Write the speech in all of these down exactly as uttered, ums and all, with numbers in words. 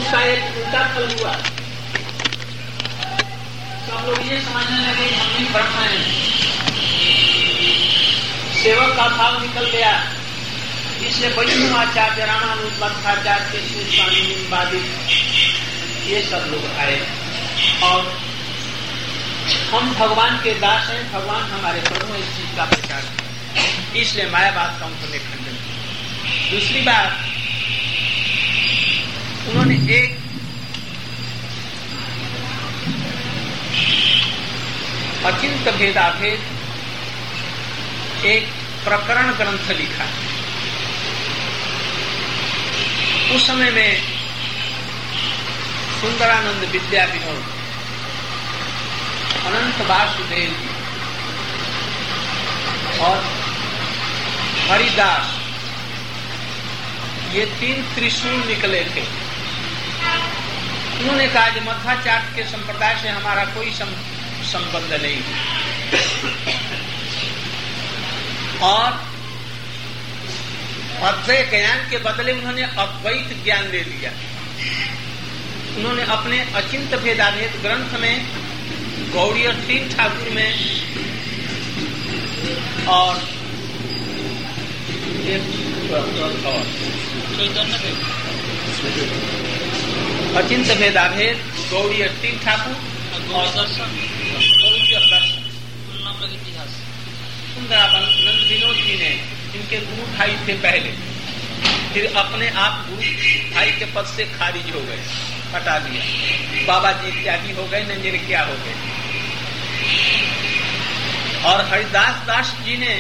उसका एक उल्टा फल हुआ। सब लोग ये समझने लगे हम भी ब्रह्म हैं, सेवक का भाव निकल गया। इसलिए वैष्णवाचार्य, रामानुज मध्वाचार्य, श्री स्वामी निम्बादिक ये सब लोग आए और हम भगवान के दास हैं, भगवान हमारे प्रभु, इस चीज का प्रचार है। इसलिए मायावाद का उन्होंने खंडन किया। दूसरी बात, उन्होंने एक अचिंत भेदाभेद एक प्रकरण ग्रंथ लिखा। उस समय में सुंदरानंद विद्या विनोद, अनंत वासुदेव और हरिदास, ये तीन त्रिशूल निकले थे। उन्होंने कहा कि मध्वाचार्य के संप्रदाय से हमारा कोई संबंध नहीं और अद्वैत ज्ञान के बदले उन्होंने अद्वैत ज्ञान ले लिया। उन्होंने अपने अचिंत भेदाभेद ग्रंथ में गौड़ी और तीन ठाकुर में और अचिंत भेदाभेद, गौड़ी और तीन ठाकुर और दर्शन, गौड़ी और दर्शन, सुंदरानंद विनोद जी ने, इनके गुरु भाई थे पहले, फिर अपने आप गुरु भाई के पद से खारिज हो गए, हटा दिया। बाबा जी इत्यादि हो गए, नंजर क्या हो गए। और हरिदास दास जी ने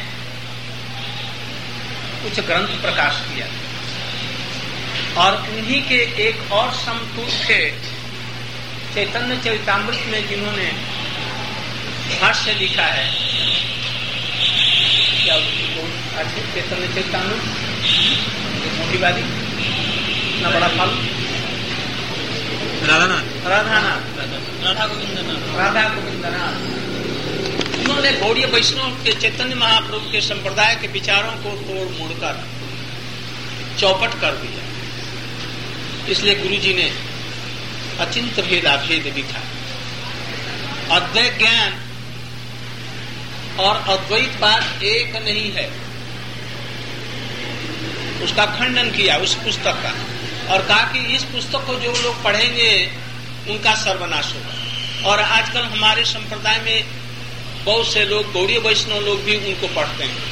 कुछ ग्रंथ प्रकाश किया और उन्हीं के एक और समतुल थे चैतन्य चरितामृत में, जिन्होंने भाष्य लिखा है। क्या अच्छे चैतन्य चरितामृत मोटी बारी ना बड़ा फल राधानाथ राधानाथ राधा गोविंदनाथ राधा गोविंदनाथ उन्होंने गौड़ीय वैष्णव के चैतन्य महाप्रभु के संप्रदाय के विचारों को तोड़ मोड़कर चौपट कर दिया। इसलिए गुरुजी ने अचिंत भेदाभेद लिखा। अद्वैत ज्ञान और अद्वैतवाद एक नहीं है, उसका खंडन किया उस पुस्तक का और कहा कि इस पुस्तक को जो लोग पढ़ेंगे उनका सर्वनाश होगा। और आजकल हमारे संप्रदाय में बहुत से लोग, गौड़ीय वैष्णव लोग भी उनको पढ़ते हैं।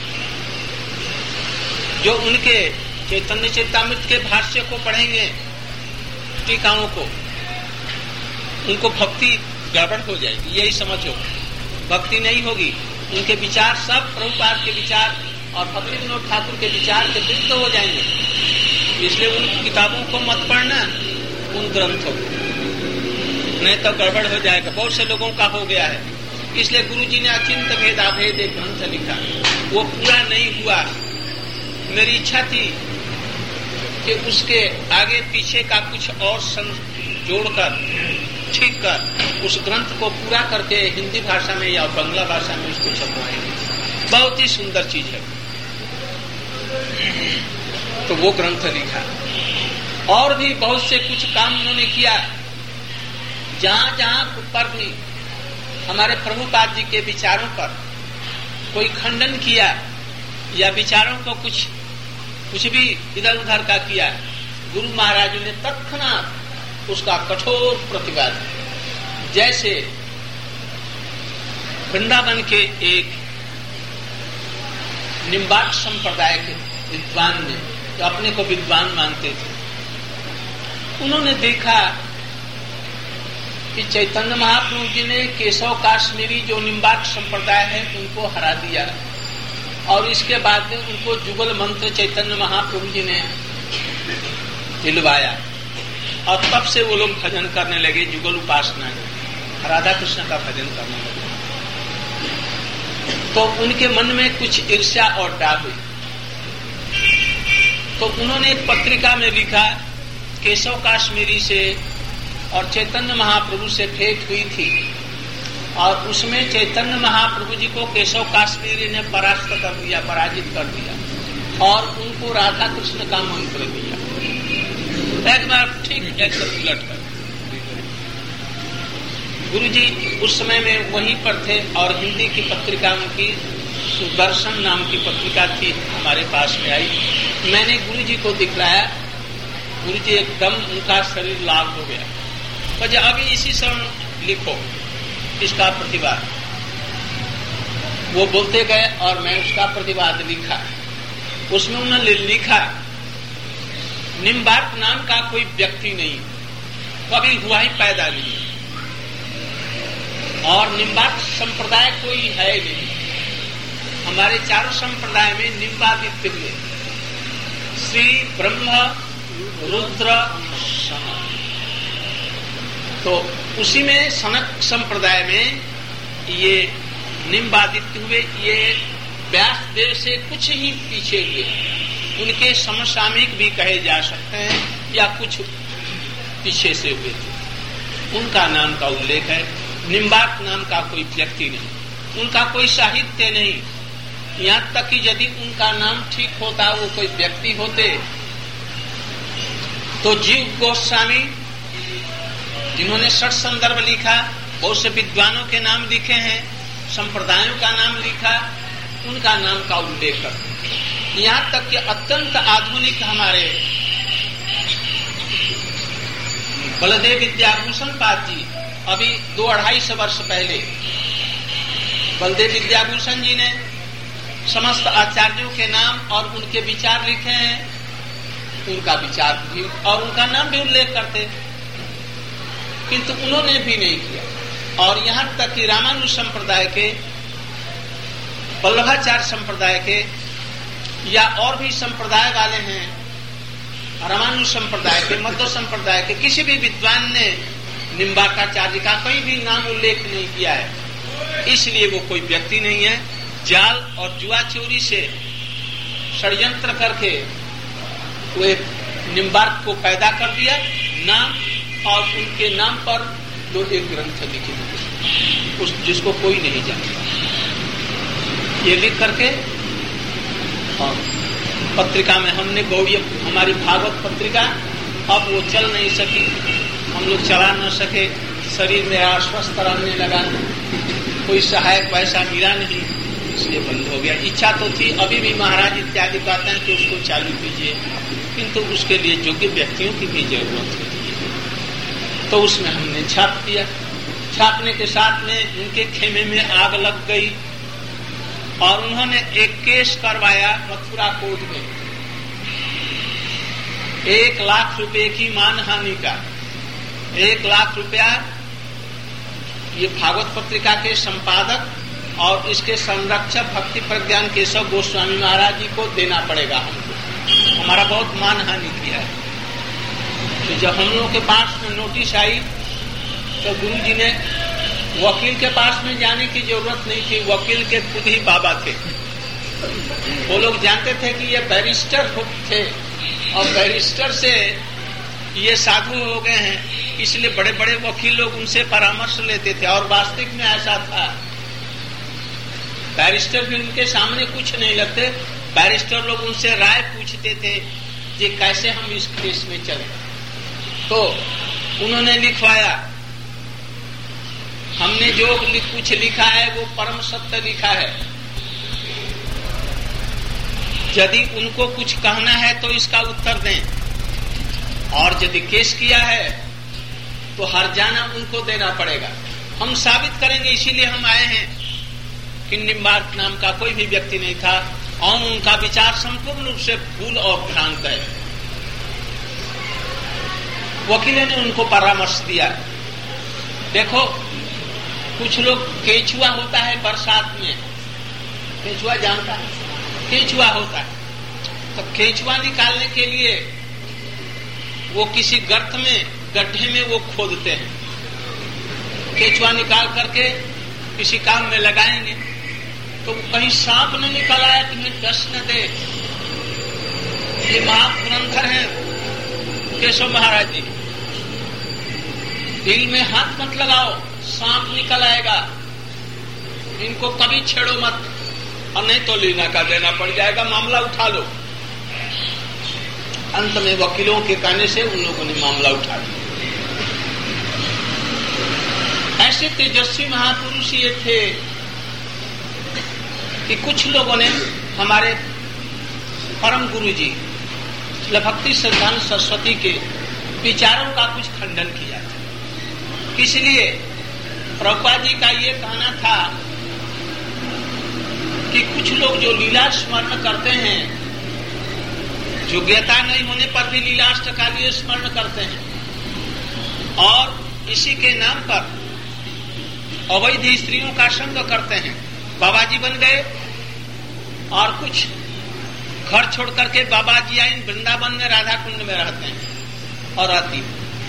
जो उनके चैतन्य चरितामृत के भाष्य को पढ़ेंगे, टीकाओं को, उनको भक्ति गड़बड़ हो जाएगी, यही समझो। भक्ति नहीं होगी, उनके विचार सब प्रभुपाद के विचार और भक्ति विनोद ठाकुर के विचार के विरुद्ध हो जाएंगे। इसलिए उन किताबों को मत पढ़ना, उन ग्रंथों को, नहीं तो गड़बड़ हो जाएगा। बहुत से लोगों का हो गया है। इसलिए गुरुजी ने अचिंत भेदाभेद एक ग्रंथ लिखा, वो पूरा नहीं हुआ। मेरी इच्छा थी कि उसके आगे पीछे का कुछ और जोड़कर, ठीक कर, उस ग्रंथ को पूरा करके हिंदी भाषा में या बांग्ला भाषा में उसको छपवाएंगे। बहुत ही सुंदर चीज है। तो वो ग्रंथ लिखा। और भी बहुत से कुछ काम उन्होंने किया। जहां जहां पर भी हमारे प्रभुपाद जी के विचारों पर कोई खंडन किया या विचारों को कुछ कुछ भी इधर उधर का किया, गुरु महाराज ने तत्क्षणात उसका कठोर प्रतिवाद। जैसे वृंदावन के एक निम्बार्क संप्रदाय के विद्वान ने, तो अपने को विद्वान मानते थे, उन्होंने देखा कि चैतन्य महाप्रभु जी ने केशव काश्मीरी जो निम्बार्क संप्रदाय है उनको हरा दिया और इसके बाद में उनको जुगल मंत्र चैतन्य महाप्रभु जी ने दिलवाया और तब से वो लोग भजन करने लगे, जुगल उपासना, राधा कृष्ण का भजन करने लगे। तो उनके मन में कुछ ईर्ष्या और डाह हुई। तो उन्होंने एक पत्रिका में लिखा, केशव काश्मीरी से और चैतन्य महाप्रभु से भेंट हुई थी और उसमें चैतन्य महाप्रभु जी को केशव काश्मीरी ने परास्त कर दिया, पराजित कर दिया और उनको राधा कृष्ण का मंत्र दिया। एक बार ठीक एकदम उलट कर। गुरुजी उस समय में वहीं पर थे और हिंदी की पत्रिका की सुदर्शन नाम की पत्रिका थी, हमारे पास में आई। मैंने गुरुजी को दिखलाया, गुरुजी एकदम उनका शरीर लाल हो गया। वजह अभी इसी समय लिखो इसका प्रतिवाद। वो बोलते गए और मैं उसका प्रतिवाद लिखा। उसमें उन्होंने लिखा निम्बार्क नाम का कोई व्यक्ति नहीं, कभी हुआ ही पैदा नहीं, और निम्बार्क संप्रदाय कोई है नहीं। हमारे चारों संप्रदाय में निम्बादित्य हुए श्री ब्रह्म रुद्र सनक। तो उसी में सनक संप्रदाय में ये निम्बादित्य हुए। ये व्यास देव से कुछ ही पीछे हुए, उनके समसामयिक भी कहे जा सकते हैं या कुछ पीछे से हुए थे। उनका नाम का उल्लेख है। निम्बार्क नाम का कोई व्यक्ति नहीं, उनका कोई साहित्य नहीं। यहाँ तक कि यदि उनका नाम ठीक होता, वो कोई व्यक्ति होते, तो जीव गोस्वामी जिन्होंने षट संदर्भ लिखा, बहुत से विद्वानों के नाम लिखे हैं, संप्रदायों का नाम लिखा, उनका नाम का उल्लेख कर। यहाँ तक कि अत्यंत आधुनिक हमारे बलदेव विद्याभूषण पाद जी, अभी दो अढ़ाई सौ वर्ष पहले बलदेव विद्याभूषण जी ने समस्त आचार्यों के नाम और उनके विचार लिखे हैं। उनका विचार भी और उनका नाम भी उल्लेख करते, किंतु उन्होंने भी नहीं किया। और यहाँ तक कि रामानुज संप्रदाय के, वल्लभाचार्य संप्रदाय के या और भी संप्रदाय वाले हैं, रामानुज संप्रदाय के, मध्व संप्रदाय के, किसी भी विद्वान ने निम्बार्काचार्य का कहीं भी नाम उल्लेख नहीं किया है। इसलिए वो कोई व्यक्ति नहीं है। जाल और जुआ चोरी से षड्यंत्र करके वो एक निम्बार्क को पैदा कर दिया नाम, और उनके नाम पर दो एक ग्रंथ लिखे हुए उस जिसको कोई नहीं जानता। ये लिख करके और पत्रिका में हमने गौड़ी, हमारी भागवत पत्रिका, अब वो चल नहीं सकी, हम लोग चला न सके, शरीर मेरा अस्वस्थ रहने लगा, कोई सहायक वैसा मिला नहीं, इसलिए बंद हो गया। इच्छा तो थी, अभी भी महाराज इत्यादि कहते हैं कि उसको चालू कीजिए, किंतु उसके लिए योग्य व्यक्तियों की भी जरूरत होती है। तो उसमें हमने छाप दिया। छापने के साथ में उनके खेमे में आग लग गई और उन्होंने एक केस करवाया मथुरा कोर्ट में, एक लाख रुपए की मानहानि का। एक लाख रुपया ये भागवत पत्रिका के संपादक और इसके संरक्षक भक्ति प्रज्ञान केशव गोस्वामी महाराज जी को देना पड़ेगा हमको। हमारा बहुत मानहानि किया है। तो जब हम लोगों के पास में नोटिस आई तो गुरु जी ने, वकील के पास में जाने की जरूरत नहीं थी, वकील के खुद ही बाबा थे। वो लोग जानते थे कि ये बैरिस्टर थे और बैरिस्टर से ये साधु हो गए हैं, इसलिए बड़े बड़े वकील लोग उनसे परामर्श लेते थे। और वास्तविक में ऐसा था, बैरिस्टर भी उनके सामने कुछ नहीं लगते। बैरिस्टर लोग उनसे राय पूछते थे कि कैसे हम इस केस में चले। तो उन्होंने लिखवाया, हमने जो कुछ लिखा है वो परम सत्य लिखा है। यदि उनको कुछ कहना है तो इसका उत्तर दें, और यदि केस किया है तो हर्जाना उनको देना पड़ेगा। हम साबित करेंगे, इसीलिए हम आए हैं कि निम्बार्क नाम का कोई भी व्यक्ति नहीं था और उनका विचार संपूर्ण रूप से भूल और भ्रांत है। वकील ने उनको परामर्श दिया। देखो, कुछ लोग, केचुआ होता है बरसात में, केचुआ जानता है, केचुआ होता है, तो केचुआ निकालने के लिए वो किसी गर्त में, गड्ढे में वो खोदते हैं। केचुआ निकाल करके किसी काम में लगाएंगे तो कहीं सांप न निकल आया कि मैं डस न दे। ये महापुरंदर है केशव महाराज जी, दिल में हाथ मत लगाओ, सांप निकल आएगा, इनको कभी छेड़ो मत, और नहीं तो लीना का देना पड़ जाएगा, मामला उठा लो। अंत में वकीलों के कहने से उन लोगों ने मामला उठा लिया। ऐसे तेजस्वी महापुरुष ये थे कि कुछ लोगों ने हमारे परम गुरु जी भक्ति सिद्धांत सरस्वती के विचारों का कुछ खंडन किया था। इसलिए प्रभुपाद जी का ये कहना था कि कुछ लोग जो लीला स्मरण करते हैं, योग्यता नहीं होने पर भी लीलाष्ट का लिए स्मरण करते हैं और इसी के नाम पर अवैध स्त्रियों का संग करते हैं। बाबा जी बन गए और कुछ घर छोड़ करके बाबा जी आए वृंदावन में राधा कुंड में रहते हैं और आती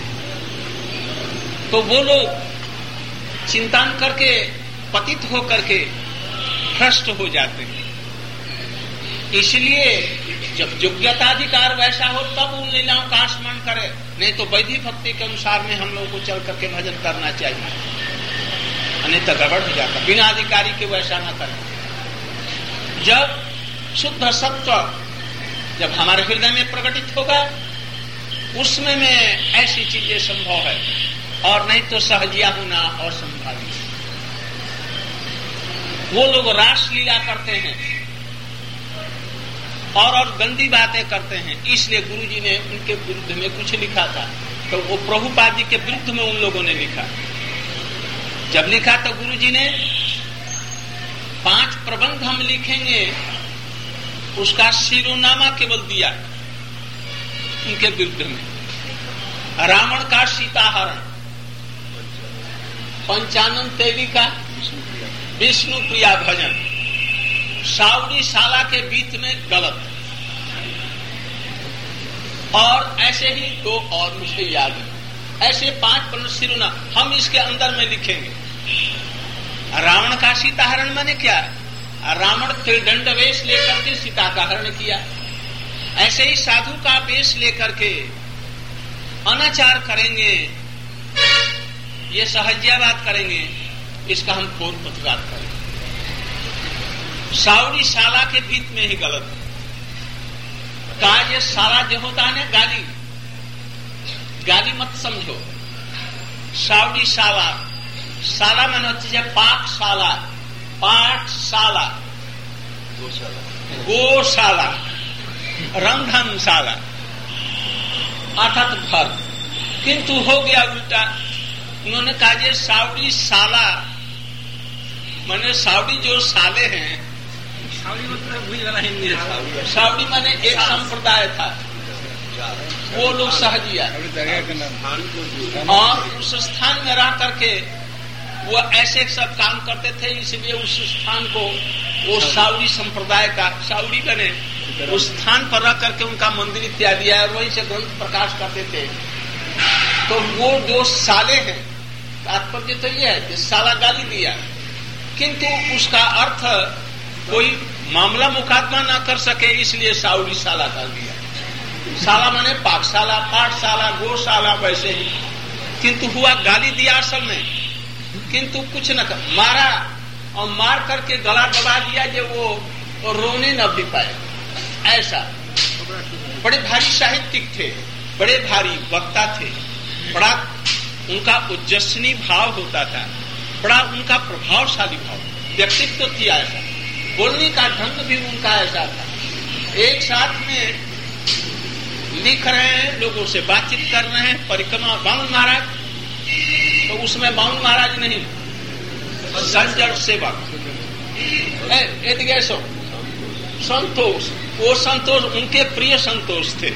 तो वो लोग चिंतन करके पतित हो करके भ्रष्ट हो जाते हैं। इसलिए जब योग्यताधिकार वैसा हो तब उन लीलाओं का स्मरण करे, नहीं तो वैदिक भक्ति के अनुसार में हम लोगों को चल करके भजन करना चाहिए, अन्यथा गड़बड़ हो जाता। बिना अधिकारी के वैसा न करें। जब शुद्ध सत्व जब हमारे हृदय में प्रकटित होगा उसमें में ऐसी चीजें संभव है, और नहीं तो सहजिया होना और संभावित। वो लोग रास लीला करते हैं और और गंदी बातें करते हैं, इसलिए गुरुजी ने उनके विरुद्ध में कुछ लिखा था। तो वो प्रभुपाद जी के विरुद्ध में उन लोगों ने लिखा। जब लिखा तो गुरुजी ने पांच प्रबंध हम लिखेंगे, उसका शिरोनामा केवल दिया उनके विरुद्ध में। रावण का सीताहरण, पंचानन देवी का विष्णु प्रिया भजन, सावरी शाला के बीच में गलत, और ऐसे ही दो और मुझे याद है। ऐसे पांच प्रबंध शिरोनाम हम इसके अंदर में लिखेंगे। रावण का सीताहरण माने क्या है? रावण त्रिदंड वेश लेकर के सीता का हरण किया। ऐसे ही साधु का वेश लेकर के अनाचार करेंगे, ये सहज्यावाद करेंगे, इसका हम घोर प्रतिवाद करेंगे। सावरी शाला के बीच में ही गलत का ये सारा जो होता है ना, गाली गाली मत समझो। सावरी शाला, शाला मैंने होती है पाकशाला, पाठशाला, गौशाला, रंधनशाला, अर्थात घर। किंतु हो गया उल्टा। उन्होंने कहा ये सावरी शाला माने सावरी जो साले हैं, सावरी मतलब भूल वाला हिंदी है। सावरी माने एक संप्रदाय था, वो लोग सहजिया, और उस स्थान में रह करके वो ऐसे सब काम करते थे, इसलिए उस स्थान को वो सावरी संप्रदाय का, सावरी बने उस स्थान पर रह करके उनका मंदिर इत्यादि है, और वहीं से ग्रंथ प्रकाश करते थे। तो वो जो साले हैं, तात्पर्य तो ये है कि साला गाली दिया, किंतु उसका अर्थ कोई मामला मुकदमा न कर सके, इसलिए सावरी शाला कर दिया। शाला माने पाठशाला, पाठशाला, गौशाला, वैसे ही। किंतु हुआ गाली दिया असल में, किंतु कुछ न कर, मारा और मार करके गला दबा दिया जो वो रोने न भी पाए। ऐसा बड़े भारी साहित्यिक थे, बड़े भारी वक्ता थे, बड़ा उनका उज्जसनी भाव होता था, बड़ा उनका प्रभावशाली भाव, व्यक्तित्व थी ऐसा, बोलने का ढंग भी उनका ऐसा था। एक साथ में लिख रहे हैं, लोगों से बातचीत कर रहे हैं, परिक्रमा बाउन महाराज, तो उसमें बाउन महाराज नहीं, संजर सेवक एतिगेसो संतोष, वो संतोष उनके प्रिय संतोष थे।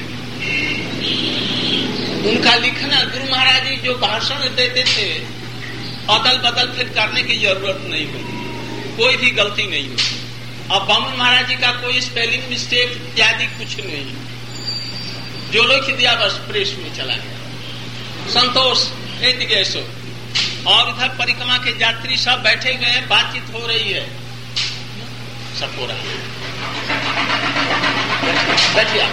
उनका लिखना, गुरु महाराज जी जो भाषण देते थे, अदल बदल फिर करने की जरूरत नहीं होती, कोई भी गलती नहीं होती। अब बामन महाराज जी का कोई स्पेलिंग मिस्टेक इत्यादि कुछ नहीं, जो लोग दिया बस प्रेस में चला गया। संतोष एतिगेसो, और इधर परिक्रमा के यात्री सब बैठे हुए हैं, बातचीत हो रही है, सब हो रहा है। बैठिए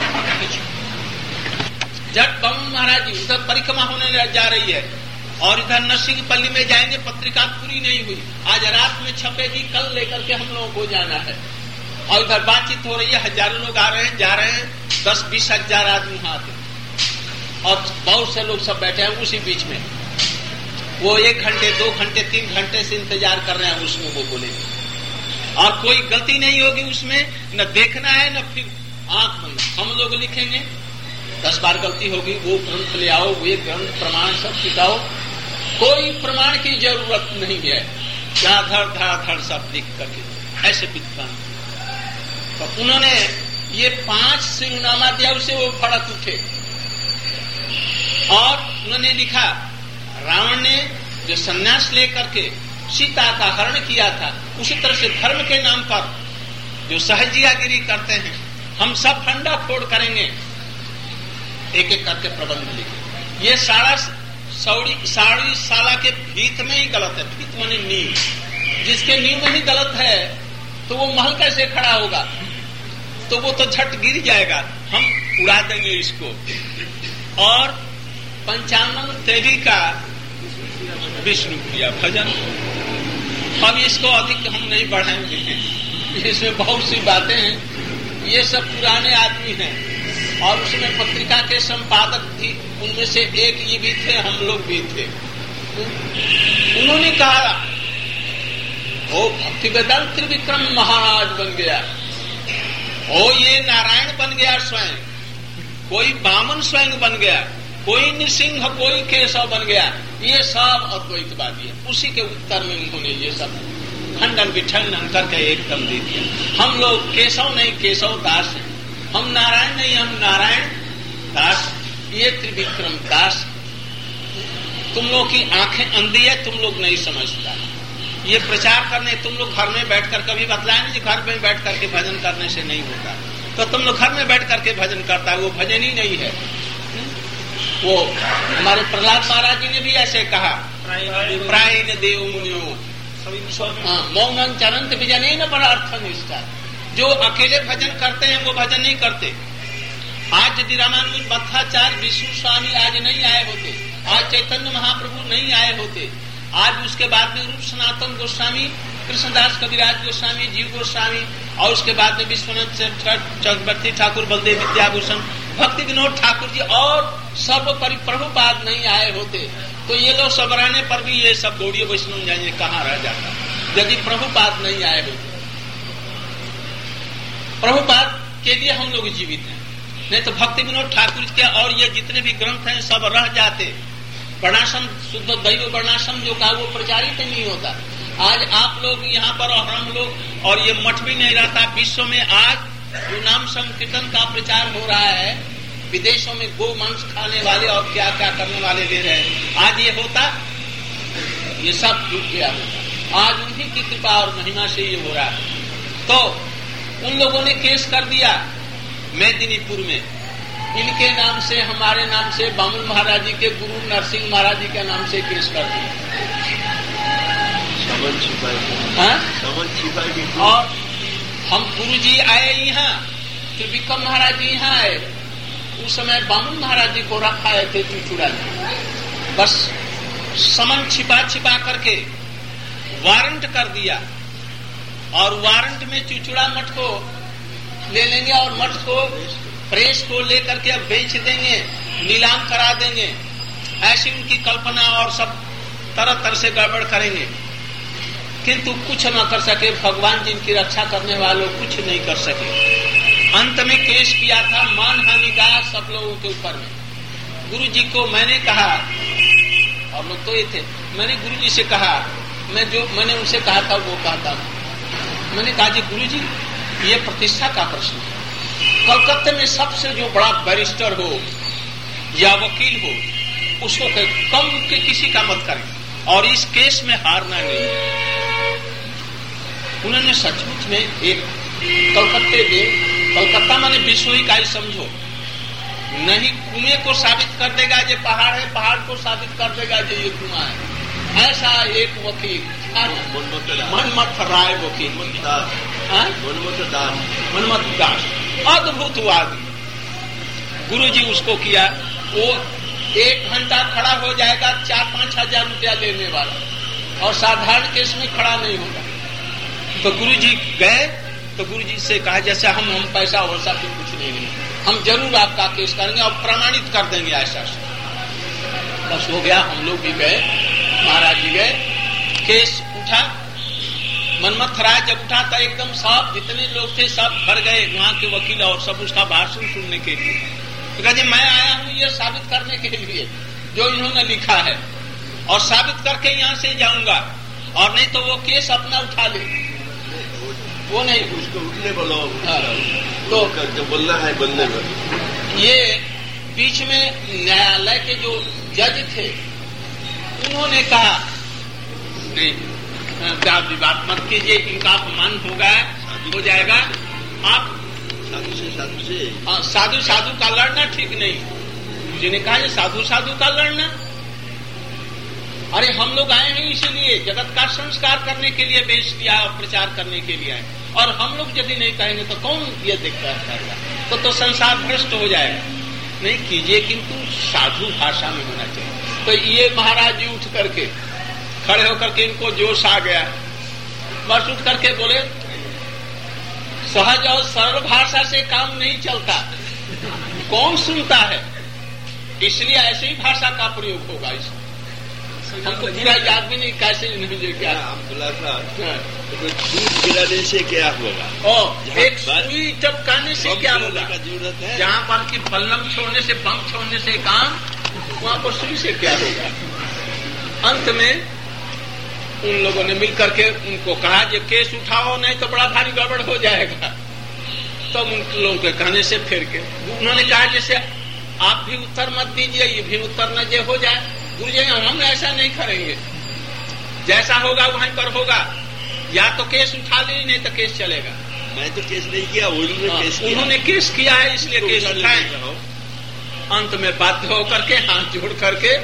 जब बामन महाराज जी उधर परिक्रमा होने जा रही है, और इधर नरसिंहपल्ली में जाएंगे, पत्रिका पूरी नहीं हुई, आज रात में छपेगी, कल लेकर के हम लोगों को जाना है। और इधर बातचीत हो रही है, हजारों लोग आ रहे हैं, जा रहे हैं, दस बीस हजार आदमी वहां आते और बहुत से लोग सब बैठे हैं उसी बीच में। वो एक घंटे दो घंटे तीन घंटे से इंतजार कर रहे हैं उसमें वो बोले, और कोई गलती नहीं होगी उसमें, न देखना है न फिर आंख बंद। हम लोग लिखेंगे, दस बार गलती होगी, वो ग्रंथ ले आओ, वे ग्रंथ प्रमाण सब सिखाओ, कोई प्रमाण की जरूरत नहीं है, जहां धड़ धड़ धड़ सब लिख करके ऐसे विद्वान। तो उन्होंने ये पांच शिरोनामा दिया, उसे वो फड़क उठे और उन्होंने लिखा, रावण ने जो सन्यास लेकर के सीता का हरण किया था, उसी तरह से धर्म के नाम पर जो सहजियागिरी करते हैं, हम सब फंडा फोड़ करेंगे। एक एक करके प्रबंध लिखे। ये सारा सौड़ी साड़ी साला के भीत में ही गलत है। भीत माने नींव, जिसके नींव में ही गलत है तो वो महल कैसे खड़ा होगा? तो वो तो झट गिर जाएगा, हम उड़ा देंगे इसको। और पंचानन देवी का विष्णु प्रिया भजन, अब इसको अधिक हम नहीं बढ़ाएंगे, इसमें बहुत सी बातें हैं। ये सब पुराने आदमी हैं और उसमें पत्रिका के संपादक थी, उनमें से एक ये भी थे, हम लोग भी थे। उन्होंने कहा, ओ भक्ति वेदांत त्रिविक्रम महाराज बन गया, ओ ये नारायण बन गया स्वयं, कोई वामन स्वयं बन गया, कोई नृसिंह, कोई केशव बन गया, ये सब अद्वैतवादी है। उसी के उत्तर में उन्होंने ये सब खंडन विठंडन करके एकदम दे दिया। हम लोग केशव नहीं, केशव दास है, हम नारायण नहीं, हम नारायण दास, ये त्रिविक्रम दास। तुम लोग की आंखें अंधी है, तुम लोग नहीं समझता। ये प्रचार करने तुम लोग घर में बैठकर कभी बतलाए नहीं, घर में बैठ करके भजन करने से नहीं होता। तो तुम लोग घर में बैठ करके भजन करता है, वो भजन ही नहीं है। वो हमारे प्रहलाद महाराज जी ने भी ऐसे कहा, प्रायण देव मुनियो मौनम चरंत विजने न पर अर्थ निष्ठा। जो अकेले भजन करते हैं वो भजन नहीं करते। आज यदि रामानुज मध्वाचार्य विष्णु स्वामी आज नहीं आए होते, आज चैतन्य महाप्रभु नहीं आए होते, आज उसके बाद में रूप सनातन गोस्वामी, कृष्णदास कविराज गोस्वामी, जीव गोस्वामी, और उसके बाद में विश्वनाथ चक्रवर्ती ठाकुर, बलदेव विद्याभूषण, भक्ति विनोद ठाकुर जी और सर्वोपरि प्रभुपाद नहीं आए होते, तो ये लोग सब रहने पर भी ये सब गौड़ीय वैष्णव जाइए कहाँ रह जाता यदि प्रभुपाद नहीं आए होते। प्रभुपाद के लिए हम लोग जीवित हैं, नहीं तो भक्ति विनोद ठाकुर के और ये जितने भी ग्रंथ हैं सब रह जाते। वर्णाश्रम शुद्ध दैव वर्णाश्रम जो कहा वो प्रचारित नहीं होता। आज आप लोग यहाँ पर और हम लोग, और ये मठ भी नहीं रहता। विश्व में आज जो नाम संकीर्तन का प्रचार हो रहा है, विदेशों में गो मांस खाने वाले और क्या क्या करने वाले ले रहे हैं, आज ये होता, ये सब टूट गया होता। आज उन्हीं की कृपा और महिमा से ये हो रहा है। तो उन लोगों ने केस कर दिया मेदिनीपुर में, इनके नाम से, हमारे नाम से, बामुन महाराज जी के गुरु नरसिंह महाराज जी के नाम से केस कर दिया। और हम गुरु जी आए यहाँ, त्रिविक्रम महाराज जी यहाँ आए, उस समय बामुन महाराज जी को रखाए थे चुचुड़ा में, बस समन छिपा छिपा करके वारंट कर दिया, और वारंट में चुचुड़ा मठ को ले लेंगे और मठ को प्रेस को लेकर के अब बेच देंगे, नीलाम करा देंगे, ऐसी उनकी कल्पना, और सब तरह तरह से गड़बड़ करेंगे, किंतु कुछ न कर सके। भगवान जिनकी रक्षा करने वालों कुछ नहीं कर सके। अंत में केस किया था मानहानि का सब लोगों के ऊपर में। गुरु जी को मैंने कहा, और लोग तो ये थे, मैंने गुरु जी से कहा, मैं जो मैंने उनसे कहा था वो कहता, मैंने कहा जी गुरु जी ये प्रतिष्ठा का प्रश्न है, कलकत्ते में सबसे जो बड़ा बैरिस्टर हो या वकील हो उसको कम के किसी का मत करें, और इस केस में हारना नहीं है। उन्होंने सचमुच में एक कलकत्ते में, कलकत्ता माने विश्व ही का ही समझो, नहीं कुएं को साबित कर देगा ये पहाड़ है, पहाड़ को साबित कर देगा ये कुआं है, ऐसा एक वकील, मनमथ राय वकील, मनमथ दास, मनमथ दास, अद्भुतवादी। गुरु जी उसको किया, वो एक घंटा खड़ा हो जाएगा, चार पांच हजार रुपया लेने वाला, और साधारण केस में खड़ा नहीं होगा। तो गुरु जी गए तो गुरु जी से कहा जैसे हम हम पैसा वैसा फिर कुछ नहीं नहीं हम जरूर आपका केस करेंगे और प्रमाणित कर देंगे ऐसा। बस हो गया, हम लोग भी गए, महाराज जी गए, केस उठा। मनमथराय जब उठा था एकदम सब जितने लोग थे सब भर गए वहां के वकील और सब उसका भाषण सुनने के लिए। तो कहा मैं आया हूं ये साबित करने के लिए जो इन्होंने लिखा है और साबित करके यहाँ से जाऊंगा, और नहीं तो वो केस अपना उठा ले। वो नहीं, उसको उठने बोलो। हाँ, तो जो बोलना है बोलने में। ये बीच में न्यायालय के जो जज थे उन्होंने कहा नहीं क्या विवाद मत कीजिए, इनका अपमान होगा, हो जाएगा। आप साधु से साधु से आ, साधु साधु का लड़ना ठीक नहीं। जिन्हें कहा साधु साधु का लड़ना, अरे हम लोग आए हैं इसीलिए जगत का संस्कार करने के लिए भेज दिया और प्रचार करने के लिए आए, और हम लोग यदि नहीं कहेंगे तो कौन ये देखता रहेगा, तो तो संसार भ्रष्ट हो जाएगा। नहीं कीजिए, किंतु साधु भाषा में होना चाहिए। तो ये महाराज जी उठ करके खड़े होकर के इनको जोश आ गया, बस उठ करके बोले सहज और सरल भाषा से काम नहीं चलता, कौन सुनता है, इसलिए ऐसे ही भाषा का प्रयोग होगा। इसमें हमको पूरा याद भी नहीं कैसे नहीं क्या बोला था। दूध गिराने से क्या होगा, ओ एक सुई टपकाने से क्या होगा, जरूरत है जहाँ पर की बल्लम छोड़ने से बम छोड़ने से काम, वहाँ पर सुई से क्या होगा। अंत में उन लोगों ने मिल करके उनको कहा कि केस उठाओ नहीं तो बड़ा भारी गड़बड़ हो जाएगा। तब तो उन लोगों के कहने से फिर के उन्होंने कहा जैसे आप भी उत्तर मत दीजिए, ये भी उत्तर न जे हो जाए। गुरु जी हम ऐसा नहीं करेंगे, जैसा होगा वहीं पर होगा, या तो केस उठा ले नहीं तो केस चलेगा। मैं तो केस नहीं किया, उन्होंने केस किया। उन्होंने केस किया है इसलिए तो केस उठाए। अंत में बाध्य होकर के हाथ जोड़ करके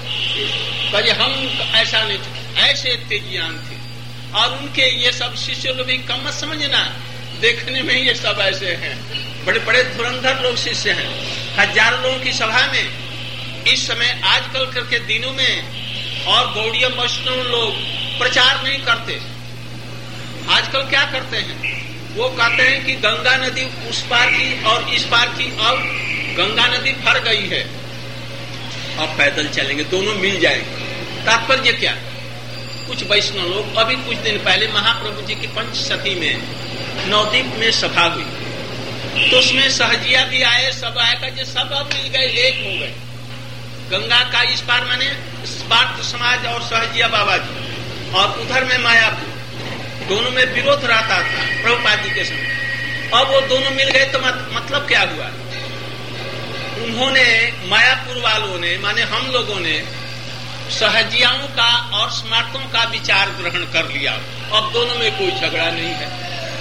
कहे हम ऐसा नहीं, ऐसे तेजियान थे। और उनके ये सब शिष्य लोग भी कम मत समझना, देखने में ये सब ऐसे हैं, बड़े बड़े धुरंधर लोग शिष्य हैं। हजारों लोगों की सभा में इस समय आजकल करके दिनों में और गौड़ीय वैष्णव लोग प्रचार नहीं करते। आजकल क्या करते हैं, वो कहते हैं कि गंगा नदी उस पार की और इस पार की, और गंगा नदी भर गई है और पैदल चलेंगे, दोनों मिल जाएंगे। तात्पर्य क्या, कुछ वैष्णव लोग अभी कुछ दिन पहले महाप्रभु जी की पंचशती में नवदीप में सभा हुई, तो उसमें सहजिया भी आए, सब आएगा जो सब अब मिल गए, एक हो गए। गंगा का इस पार माने स्पार्थ समाज और सहजिया बाबा जी, और उधर में मायापुर, दोनों में विरोध रहता था प्रभुपाद जी के समय। अब वो दोनों मिल गए तो मत, मतलब क्या हुआ, उन्होंने मायापुर वालों ने माने हम लोगों ने सहजियाओं का और स्मार्टों का विचार ग्रहण कर लिया। अब दोनों में कोई झगड़ा नहीं है।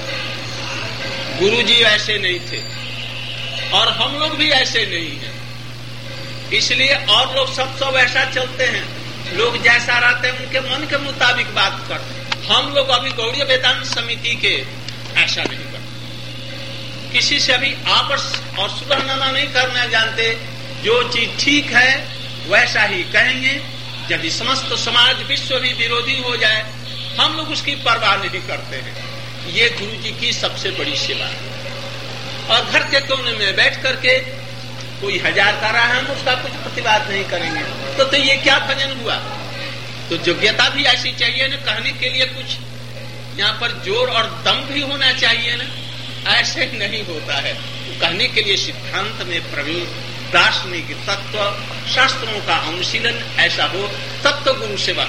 गुरु जी ऐसे नहीं थे और हम लोग भी ऐसे नहीं हैं, इसलिए और लोग सब सब ऐसा चलते हैं, लोग जैसा रहते हैं उनके मन के मुताबिक बात करते हैं। हम लोग अभी गौड़ीय वेदांत समिति के ऐसा नहीं करते, किसी से अभी आपस और सुलहनामा नहीं करना जानते। जो चीज ठीक है वैसा ही कहेंगे, यदि समस्त समाज विश्व भी विरोधी हो जाए हम लोग उसकी परवाह नहीं करते हैं। ये गुरु जी की सबसे बड़ी सेवा है। और घर के कोने में बैठ करके कोई हजार कर रहा है हम उसका कुछ प्रतिवाद नहीं करेंगे, तो, तो ये क्या भजन हुआ। तो योग्यता भी ऐसी चाहिए ना, कहने के लिए कुछ यहाँ पर जोर और दम भी होना चाहिए ना, ऐसे नहीं होता है। तो कहने के लिए सिद्धांत में प्रवीण, दार्शनिक तत्व, शास्त्रों का अनुशीलन ऐसा हो तब तो गुरु सेवा,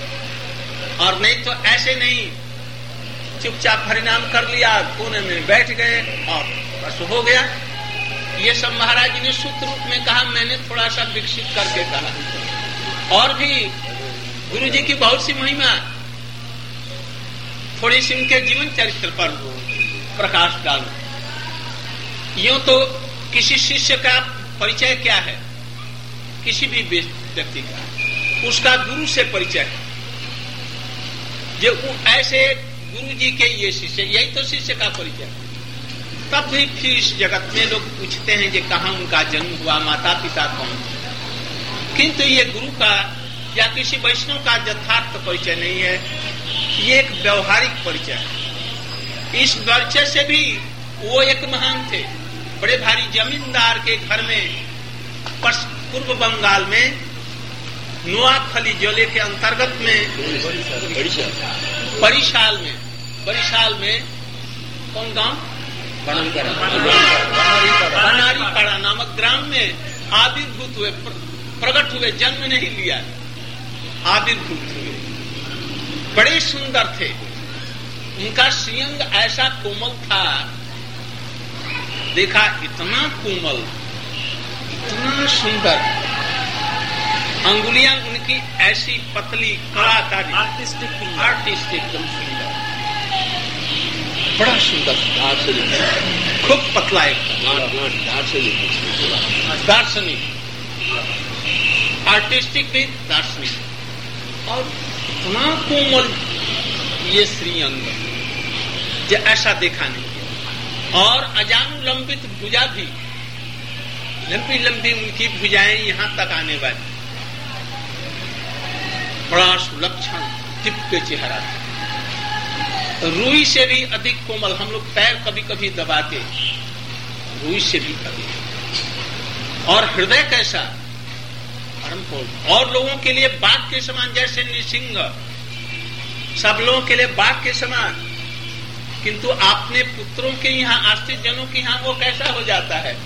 और नहीं तो ऐसे नहीं चुपचाप परिणाम कर लिया, कोने में बैठ गए और बस हो गया। ये सब महाराज जी ने सूत्र रूप में कहा, मैंने थोड़ा सा विकसित करके कहा। और भी गुरु जी की बहुत सी महिमा, थोड़ी सी उनके जीवन चरित्र पर प्रकाश डालो। यूं तो किसी शिष्य का परिचय क्या है, किसी भी व्यक्ति का उसका गुरु से परिचय है। जो ऐसे गुरु जी के ये शिष्य, यही तो शिष्य का परिचय है। तब भी फिर इस जगत में लोग पूछते हैं कि कहाँ उनका जन्म हुआ, माता पिता कौन, किंतु ये गुरु का या किसी वैष्णव का यथार्थ परिचय नहीं है, ये एक व्यवहारिक परिचय है। इस परिचय से भी वो एक महान थे। बड़े भारी जमींदार के घर में पूर्व बंगाल में नोआखली जिले के अंतर्गत में बरिशाल में बरिशाल में कौन गांव बनारीपाड़ा नामक ग्राम में आविर्भूत हुए, प्रकट हुए, जन्म नहीं लिया, आविर्भूत हुए। बड़े सुंदर थे। उनका श्रीअंग ऐसा कोमल था, देखा इतना कोमल, इतना सुंदर, अंगुलियां उनकी ऐसी पतली, कलाकारी, आर्टिस्टिक आर्टिस्टिक एकदम सुंदर, बड़ा सुंदर, खूब पतला एक दार्शनिक, आर्टिस्टिक भी दार्शनिक, और इतना कोमल ये श्रीअंग, जो ऐसा देखा नहीं। और अजानुलंबित भुजा भी, लंबी लंबी उनकी भुजाएं यहां तक आने वाली, बड़ा सुलक्षण दिव्य चेहरा था। रुई से भी अधिक कोमल, हम लोग पैर कभी कभी दबाते, रुई से भी अधिक। और हृदय कैसा, परम कोमल, और लोगों के लिए बाघ के समान, जैसे नृसिंह सब लोगों के लिए बाघ के समान, किंतु आपने पुत्रों के यहाँ, आश्रित जनों के यहाँ वो कैसा हो जाता है,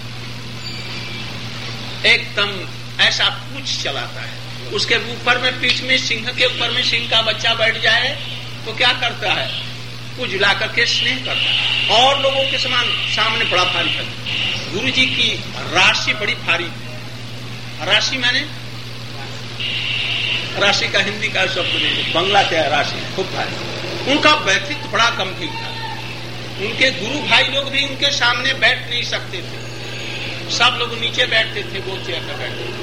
एकदम ऐसा पूछ चलाता है। उसके ऊपर में, पीठ में, सिंह के ऊपर में सिंह का बच्चा बैठ जाए तो क्या करता है, कुछ ला करके स्नेह करता है, और लोगों के समान सामने बड़ा भारी है। गुरु जी की राशि बड़ी भारी थी। राशि मैंने राशि का हिंदी का शब्द नहीं, बंगला क्या है, राशि खूब भारी। उनका व्यक्तित्व बड़ा गंभीर था। उनके गुरु भाई लोग भी उनके सामने बैठ नहीं सकते थे, सब लोग नीचे बैठते थे, वो चेयर पर बैठते थे।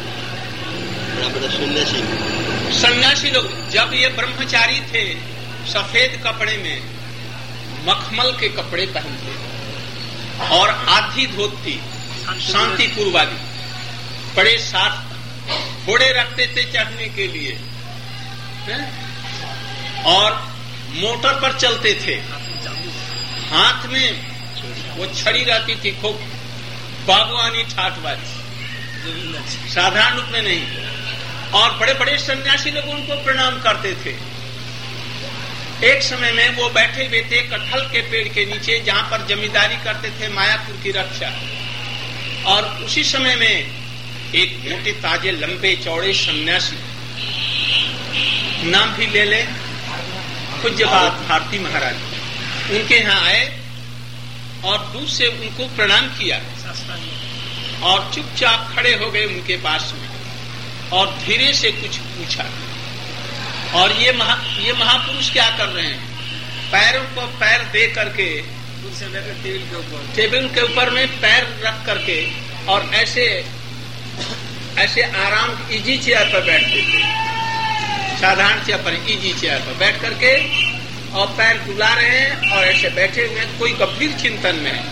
सन्यासी सन्यासी लोग, जब ये ब्रह्मचारी थे, सफेद कपड़े में, मखमल के कपड़े पहनते और आधी धोती, शांतिपुर वाली, बड़े साथ घोड़े रखते थे चढ़ने के लिए, है? और मोटर पर चलते थे, हाथ में वो छड़ी रहती थी, खूब बागवानी ठाट वाली, साधारण रूप में नहीं। और बड़े बड़े सन्यासी लोग उनको प्रणाम करते थे। एक समय में वो बैठे हुए थे कटहल के पेड़ के नीचे, जहां पर जमींदारी करते थे, मायापुर की रक्षा। और उसी समय में एक मोटे ताजे लंबे चौड़े सन्यासी, नाम भी ले ले, पूज्यपाद भारती महाराज, उनके यहाँ आए और दूर से उनको प्रणाम किया और चुपचाप खड़े हो गए उनके पास में, और धीरे से कुछ पूछा। और ये महा ये महापुरुष क्या कर रहे हैं, पैरों को पैर दे करके टेबल के ऊपर टेबल के ऊपर में पैर रख करके, और ऐसे ऐसे आराम इजी चेयर पर बैठते थे, साधारण चेयर पर, इजी चेयर पर बैठ करके, और पैर डुला रहे हैं और ऐसे बैठे हुए, कोई गंभीर चिंतन में है।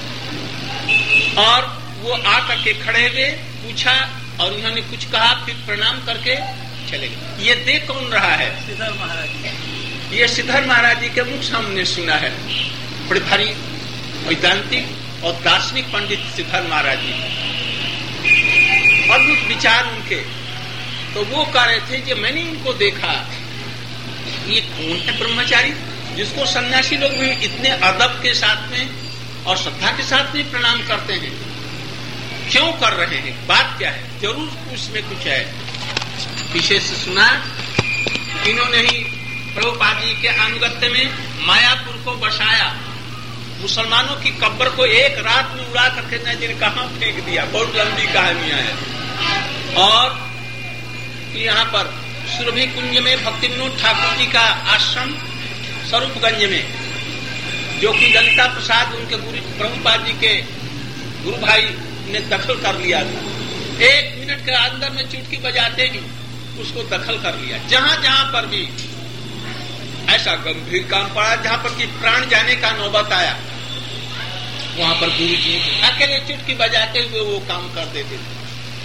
और वो आकर के खड़े हुए, पूछा और उन्होंने कुछ कहा, फिर प्रणाम करके चले गए। ये देख कौन रहा है, सिद्धर महाराज जी। ये सिद्धर महाराज जी के मुख सामने सुना है। बड़े भारी वैदांतिक और दार्शनिक पंडित सिद्धर महाराज जी, अद्भुत विचार उनके। तो वो कह रहे थे कि मैंने इनको देखा, ये कौन है ब्रह्मचारी जिसको सन्यासी लोग भी इतने अदब के साथ में और श्रद्धा के साथ में प्रणाम करते हैं, क्यों कर रहे हैं, बात क्या है, जरूर उसमें कुछ है। पीछे से सुना, इन्होंने ही प्रभुपाद जी के अनुगत्य में मायापुर को बसाया, मुसलमानों की कब्र को एक रात में उड़ा करके न जाने कहां फेंक दिया। बहुत लंबी कहानियां हैं। और यहाँ पर सुरभि कुंज में भक्ति विनोद ठाकुर जी का आश्रम स्वरूपगंज में, जो कि ललिता प्रसाद उनके गुरु प्रभुपाद जी के गुरु भाई ने दखल कर लिया था। एक मिनट के अंदर में चुटकी बजाते ही उसको दखल कर लिया। जहां जहां पर भी ऐसा गंभीर काम पड़ा, जहां पर कि प्राण जाने का नौबत आया, वहां पर गुरु जी अकेले चुटकी बजाते हुए वो काम कर देते थे।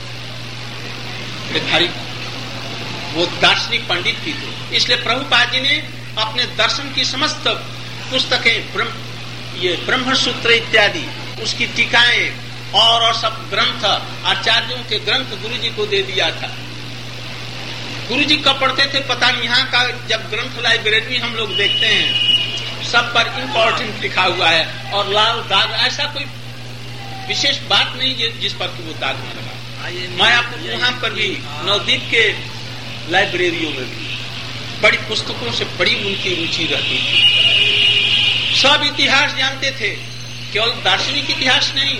भारी वो दार्शनिक पंडित भी थे। इसलिए प्रभुपाद जी ने अपने दर्शन की समस्त पुस्तकें, ये ब्रह्मसूत्र इत्यादि उसकी टीकाएं और और सब ग्रंथ आचार्यों के ग्रंथ गुरुजी को दे दिया था। गुरुजी कब पढ़ते थे पता नहीं। यहाँ का जब ग्रंथ लाइब्रेरी हम लोग देखते हैं सब पर इम्पोर्टेंट लिखा हुआ है और लाल दाग, ऐसा कोई विशेष बात नहीं जिस पर कि वो दाग न लगा। मैं आपको वहां पर भी नवदीप के लाइब्रेरियों में भी बड़ी पुस्तकों से बड़ी उनकी रुचि रहती थी। सब इतिहास जानते थे, केवल दार्शनिक इतिहास नहीं।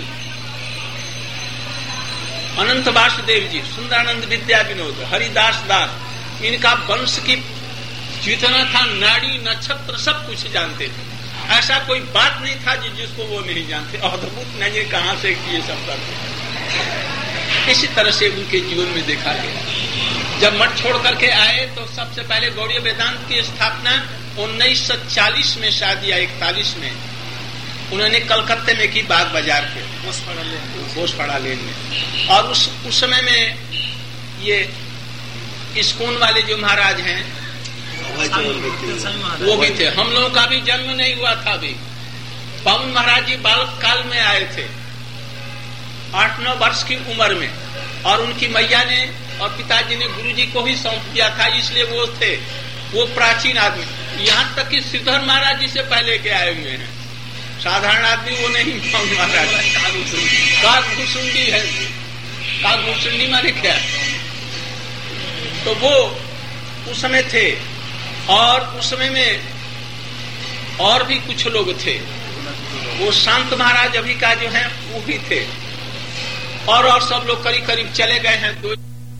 अनंत वासुदेव जी, सुंदरानंद विद्या विनोद, हरिदास दास, इनका वंश की जितना था नाड़ी नक्षत्र सब कुछ जानते थे। ऐसा कोई बात नहीं था जिसको वो नहीं जानते। अद्भुत नहीं कहां से ये सब करते। इसी तरह से उनके जीवन में देखा गया। जब मठ छोड़ करके आए तो सबसे पहले गौड़ीय वेदांत की स्थापना उन्नीस सौ चालीस में शायद या इकतालीस में उन्होंने कलकत्ते में की, बाग बाजार पे घोषपाड़ा लेन में। और उस उस समय में ये इस्कॉन वाले जो महाराज हैं वो भी थे। हम लोगों का भी जन्म नहीं हुआ था अभी। पवन महाराज जी बालक काल में आए थे, आठ नौ वर्ष की उम्र में, और उनकी मैया ने और पिताजी ने गुरुजी को ही सौंप दिया था, इसलिए वो थे वो प्राचीन आदमी। यहाँ तक कि श्रीधर महाराज जी से पहले के आए हुए हैं। साधारण आदमी वो नहीं। पवन महाराज कागभूषुंडी है, कागभूषुंडी माने क्या, तो वो उस समय थे। और उस समय में और भी कुछ लोग थे। वो शांत महाराज अभी का जो है वो भी थे, और और सब लोग करीब करीब चले गए हैं। दो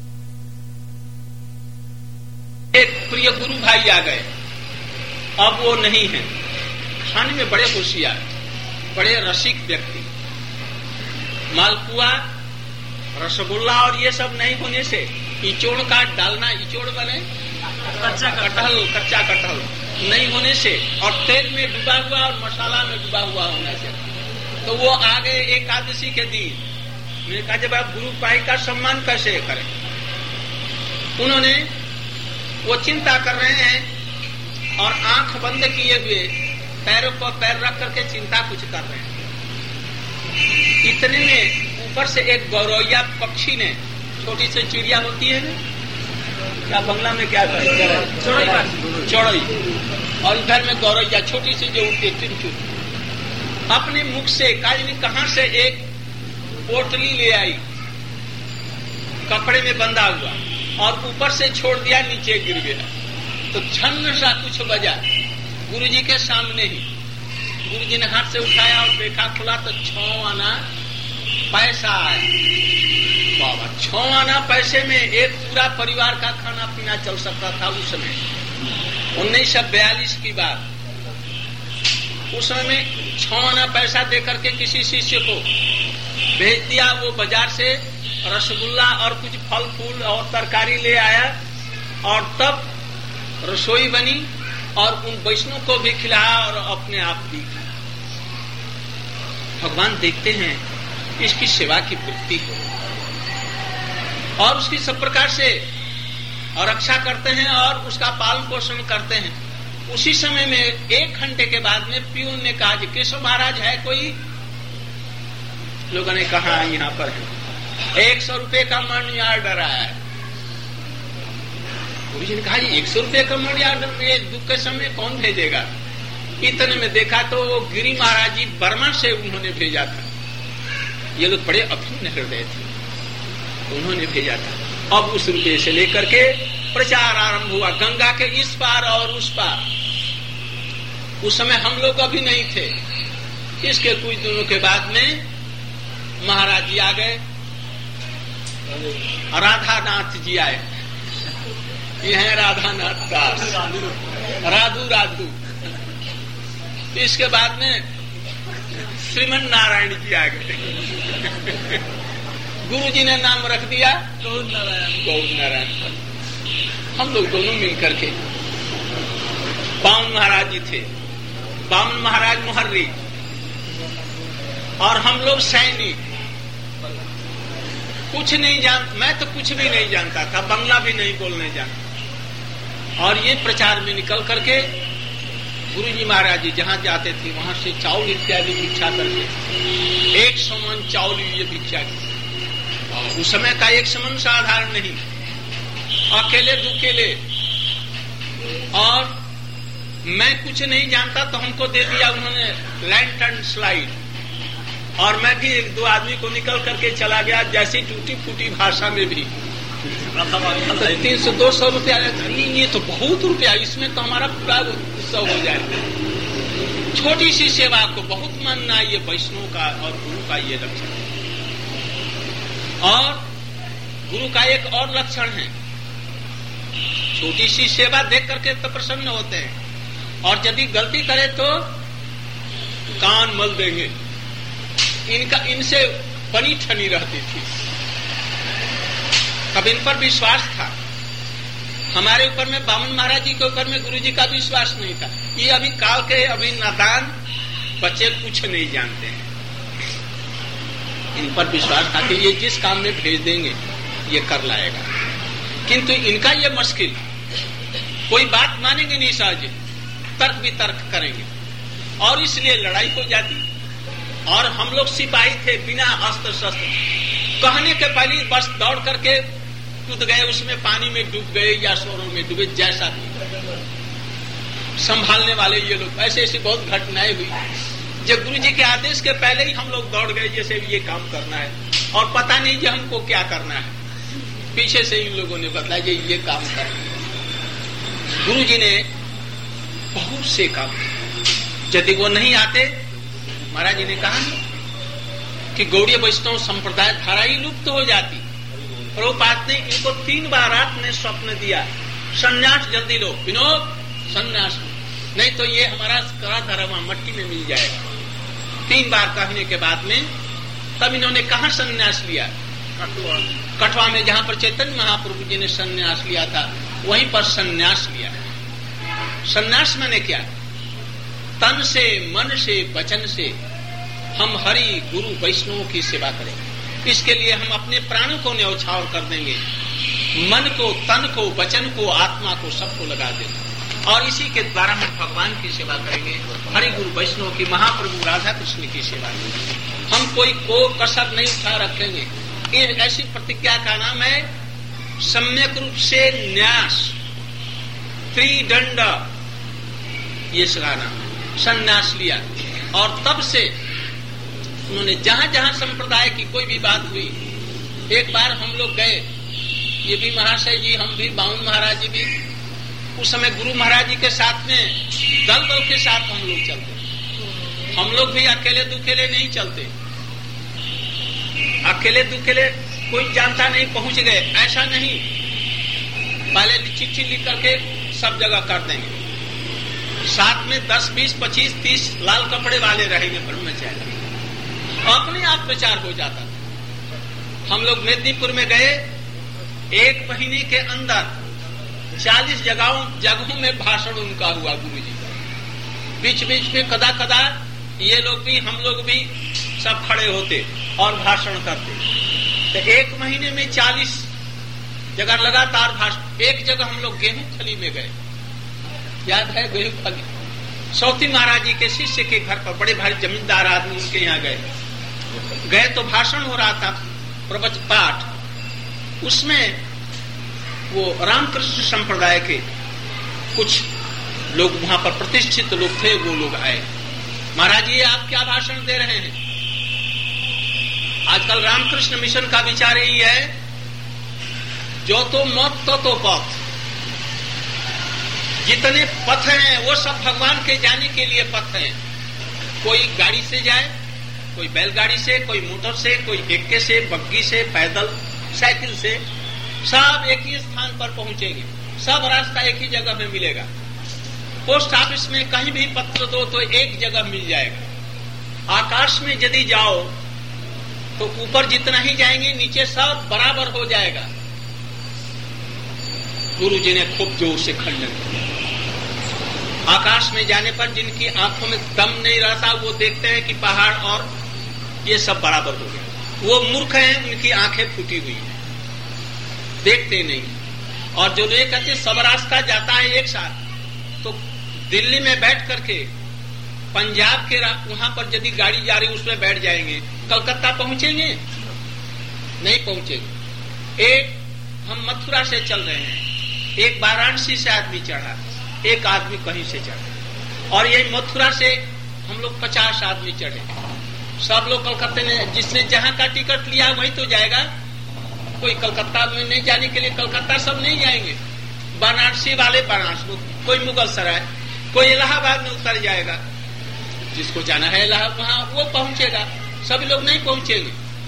एक प्रिय गुरु भाई आ गए, अब वो नहीं है। खाने में बड़े होशियार, बड़े रसिक व्यक्ति। मालपुआ, रसगुल्ला और ये सब नहीं होने से इचोड़ का डालना, इचोड़ बने कच्चा कटहल, कच्चा कटहल नहीं होने से, और तेल में डूबा हुआ और मसाला में डूबा हुआ होने से, तो वो आ गए एकादशी के दिन। मैंने कहा जब आप गुरु भाई का सम्मान कैसे करें। उन्होंने वो चिंता कर रहे हैं और आंख बंद किए हुए पैरों पर पैर रख करके चिंता कुछ कर रहे हैं। इतने में ऊपर से एक गौरैया पक्षी ने, छोटी सी चिड़िया होती है ना, क्या बंगला में क्या चौड़ई चौड़ई, और इधर में गौरैया छोटी सी जो उठती टिंचू, अपने मुख से काजनी कहां से एक पोटली ले आई कपड़े में बंधा हुआ और ऊपर से छोड़ दिया, नीचे गिर गया। तो छन्न सा कुछ बजा गुरुजी के सामने ही। गुरुजी ने हाथ से उठाया और देखा, खुला तो छह आना पैसा आया। बाबा, छह आना पैसे में एक पूरा परिवार का खाना पीना चल सकता था उस समय। उन्नीस सौ बयालीस की बात। उस समय में छह आना पैसा देकर के किसी शिष्य को भेज दिया। वो बाजार से रसगुल्ला और कुछ फल फूल और तरकारी ले आया, और तब रसोई बनी और उन वैष्णव को भी खिलाया और अपने आप भी खाया। भगवान देखते हैं इसकी सेवा की वृत्ति हो और उसकी सब प्रकार से रक्षा करते हैं और उसका पालन पोषण करते हैं। उसी समय में एक घंटे के बाद में प्यून ने कहा कि केशव महाराज है कोई? लोगों ने कहा यहाँ पर है। एक सौ रुपये का मनी ऑर्डर आया है। गुरुजी ने कहा जी एक सौ रुपये का मनी ऑर्डर ये दुख के समय कौन भेजेगा? इतने में देखा तो वो गिरी महाराज जी बर्मा से उन्होंने भेजा था। ये लोग बड़े अभिन्न हृदय थे, उन्होंने भेजा था। अब उस रुपये से लेकर के प्रचार आरंभ हुआ गंगा के इस पार और उस पार। उस समय हम लोग अभी नहीं थे। इसके कुछ दिनों के बाद में महाराज जी आ गए, राधानाथ जी आए। ये है राधानाथ दास, राधु राधु। इसके बाद में श्रीमन नारायण जी आ गए। गुरु जी ने नाम रख दिया गौर नारायण। गौर नारायण हम लोग दोनों मिलकर के। बामन महाराज जी थे, बामन महाराज मुहर्री, और हम लोग सैनिक। कुछ नहीं जान, मैं तो कुछ भी नहीं जानता था, बंगला भी नहीं बोलने जानता। और ये प्रचार में निकल करके गुरु जी महाराज जी जहाँ जाते थे वहां से चावल इत्यादि भिक्षा करके एक समन चावल ये भिक्षा की। उस समय का एक समन साधारण नहीं, अकेले दुकेले। और मैं कुछ नहीं जानता तो हमको दे दिया उन्होंने लैंटर्न स्लाइड, और मैं भी एक दो आदमी को निकल करके चला गया जैसी टूटी फूटी भाषा में भी। तीन सौ दो सौ रुपया, ये तो बहुत रुपया, इसमें तो हमारा पूरा उत्सव हो जाए। छोटी सी सेवा को बहुत मानना ये वैष्णव का और गुरु का ये लक्षण है। और गुरु का एक और लक्षण है, छोटी सी सेवा देख करके तो प्रसन्न होते हैं, और यदि गलती करे तो कान मल देंगे। इनका इनसे बनी ठनी रहती थी, तब इन पर विश्वास था। हमारे ऊपर में बामन महाराज जी के ऊपर में गुरु जी का विश्वास नहीं था। ये अभी काल के अभी नादान बच्चे कुछ नहीं जानते हैं, इन पर विश्वास था कि ये जिस काम में भेज देंगे ये कर लाएगा। किंतु इनका ये मुश्किल, कोई बात मानेंगे नहीं सहज, तर्क वितर्क करेंगे, और इसलिए लड़ाई हो जाती। और हम लोग सिपाही थे बिना अस्त्र शस्त्र, कहने के पहले बस दौड़ करके कूद गए, उसमें पानी में डूब गए या सोरों में डूबे, जैसा भी। संभालने वाले ये लोग, ऐसे ऐसी बहुत घटनाएं हुई। जब गुरु जी के आदेश के पहले ही हम लोग दौड़ गए जैसे ये काम करना है, और पता नहीं कि हमको क्या करना है, पीछे से इन लोगों ने बताया कि ये काम करना है। गुरु जी ने बहुत से काम, यदि वो नहीं आते, महाराज जी ने कहा कि गौड़ीय वैष्णव संप्रदाय धारा ही लुप्त हो जाती। और वो बात नहीं, इनको तीन बार आपने स्वप्न दिया, संन्यास जल्दी लो, विनोद संन्यास, नहीं तो ये हमारा करा धर्म मट्टी में मिल जाएगा। तीन बार कहने के बाद में तब इन्होंने कहा संन्यास लिया, कठवा में, जहां पर चैतन्य महाप्रभु जी ने संन्यास लिया था, वहीं पर संन्यास लिया। संन्यास माने क्या? तन से, मन से, वचन से हम हरि गुरु वैष्णव की सेवा करेंगे। इसके लिए हम अपने प्राणों को न्यौछावर कर देंगे, मन को, तन को, वचन को, आत्मा को, सबको लगा देंगे, और इसी के द्वारा हम भगवान की सेवा करेंगे, हरि गुरु वैष्णव की, महाप्रभु राधा कृष्ण की सेवा करेंगे। हम कोई को कसर नहीं उठा रखेंगे। ऐसी प्रतिज्ञा का नाम है सम्यक रूप से न्यास, त्रिदंड, ये इसका नाम संन्यास लिया। और तब से उन्होंने जहां जहां संप्रदाय की कोई भी बात हुई, एक बार हम लोग गए, ये भी महाशय जी, हम भी, बाउन महाराज जी भी, उस समय गुरु महाराज जी के साथ में दल दल के साथ हम लोग चलते। हम लोग भी अकेले दुकेले नहीं चलते, अकेले दुकेले कोई जानता नहीं पहुंच गए, ऐसा नहीं। पहले चिट्ठी लिख करके सब जगह कर देंगे, साथ में दस बीस पच्चीस तीस लाल कपड़े वाले रहेंगे ब्रह्मचारी, अपने आप प्रचार हो जाता था। हम लोग मेदिनीपुर में गए, एक महीने के अंदर चालीस जगहों जगहों में भाषण उनका हुआ गुरु जी का। बीच बीच में कदा कदा ये लोग भी, हम लोग भी सब खड़े होते और भाषण करते। तो एक महीने में चालीस जगह लगातार भाषण। एक जगह हम लोग गेहूं खली में गए, याद है गेहूं खली, सौती महाराज जी के शिष्य के घर पर, बड़े भारी जमींदार आदमी, उनके यहाँ गए गए तो भाषण हो रहा था, प्रवचन पाठ। उसमें वो रामकृष्ण संप्रदाय के कुछ लोग वहां पर प्रतिष्ठित लोग थे, वो लोग आए। महाराज जी आप क्या भाषण दे रहे हैं? आजकल रामकृष्ण मिशन का विचार यही है, जो तो मत तो तो पथ, जितने पथ हैं वो सब भगवान के जाने के लिए पथ हैं। कोई गाड़ी से जाए, कोई बैलगाड़ी से, कोई मोटर से, कोई एक्के से, बग्गी से, पैदल, साइकिल से, सब एक ही स्थान पर पहुंचेंगे, सब रास्ता एक ही जगह में मिलेगा। पोस्ट ऑफिस में कहीं भी पत्र दो तो एक जगह मिल जाएगा। आकाश में यदि जाओ तो ऊपर जितना ही जाएंगे, नीचे सब बराबर हो जाएगा। गुरु जी ने खूब जोर से खंडन किया। आकाश में जाने पर जिनकी आंखों में दम नहीं रहता, वो देखते हैं कि पहाड़ और ये सब बराबर हो गया। वो मूर्ख हैं, उनकी आंखें फूटी हुई हैं, देखते नहीं। और जो लोग कहते सब रास्ता जाता है एक साथ, तो दिल्ली में बैठ करके पंजाब के वहां पर यदि गाड़ी जा रही उसमें बैठ जाएंगे, कलकत्ता पहुंचेंगे? नहीं पहुंचेंगे। एक हम मथुरा से चल रहे हैं, एक वाराणसी से आदमी चढ़ा, एक आदमी कहीं से चढ़ा, और यही मथुरा से हम लोग पचास आदमी चढ़े। सब लोग कलकत्ते में, जिसने जहां का टिकट लिया वही तो जाएगा। कोई कलकत्ता में नहीं जाने के लिए कलकत्ता सब नहीं जाएंगे, वाराणसी वाले वाराणसी, कोई मुगल सराय, कोई इलाहाबाद में उतर जाएगा। जिसको जाना है इलाहाबाद वहां वो पहुंचेगा, सभी लोग नहीं पहुंचेंगे।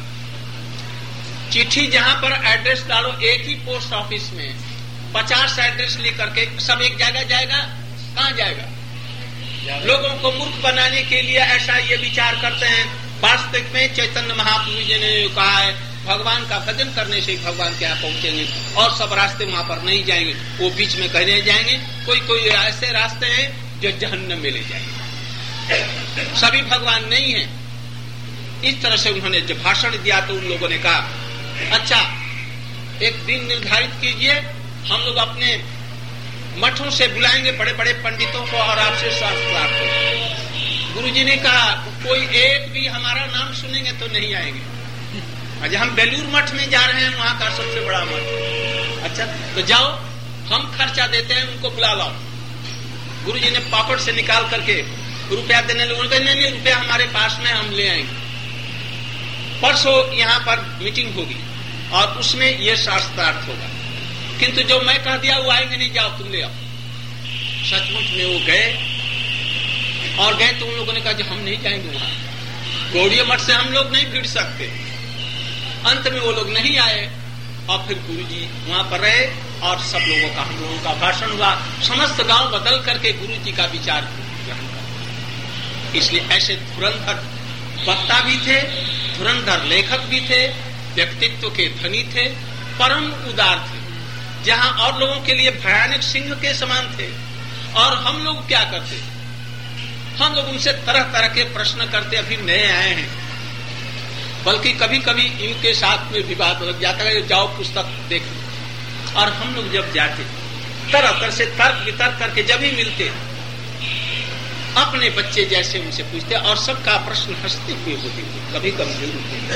चिट्ठी जहां पर एड्रेस डालो, एक ही पोस्ट ऑफिस में पचास एड्रेस लेकर के सब एक जगह जाएगा, कहाँ जाएगा? लोगों को मूर्ख बनाने के लिए ऐसा ये विचार करते हैं। वास्तविक में चैतन्य महाप्रभु जी ने कहा है भगवान का भजन करने से भगवान के यहाँ पहुंचेंगे, और सब रास्ते वहां पर नहीं जाएंगे, वो बीच में कहने जाएंगे। कोई कोई ऐसे रास्ते हैं जो जहन्नम में ले जाएंगे, सभी भगवान नहीं है। इस तरह से उन्होंने जब भाषण दिया तो उन लोगों ने कहा अच्छा एक दिन निर्धारित कीजिए, हम लोग अपने मठों से बुलाएंगे बड़े बड़े पंडितों को और आपसे शास्त्र प्राप्त होगा। गुरु जी ने कहा कोई एक भी हमारा नाम सुनेंगे तो नहीं आएंगे। अच्छा हम बेलूर मठ में जा रहे हैं, वहां का सबसे बड़ा मठ। अच्छा तो जाओ, हम खर्चा देते हैं, उनको बुला लाओ। गुरु जी ने पॉकेट से निकाल करके रुपया देने लोगों ने नहीं, रुपया हमारे पास में, हम ले आएंगे। परसों यहाँ पर मीटिंग होगी और उसमें ये शास्त्रार्थ होगा, किंतु जो मैं कह दिया वो आएंगे नहीं, जाओ तुम ले आओ। सचमुच में वो गए और गए तो उन लोगों ने कहा जो हम नहीं जाएंगे वहां, गौड़ीय मठ से हम लोग नहीं भिड़ सकते। अंत में वो लोग नहीं आए और फिर गुरु जी वहां पर रहे और सब लोगों का, हम लोगों का भाषण हुआ। समस्त गांव बदल करके गुरु जी का विचार ग्रहण कर। इसलिए ऐसे धुरंधर वक्ता भी थे, धुरंधर लेखक भी थे, व्यक्तित्व के धनी थे, परम उदार थे, जहां और लोगों के लिए भयानक सिंह के समान थे। और हम लोग क्या करते, हम लोग उनसे तरह तरह के प्रश्न करते, अभी नए आए हैं, बल्कि कभी कभी इनके साथ में विवाद लग जाता है, जाओ पुस्तक देख। और हम लोग जब जाते तरह तरह से तर्क वितर्क करके जब ही मिलते अपने बच्चे जैसे उनसे पूछते और सबका प्रश्न हंसते हुए होते थे, कभी कभी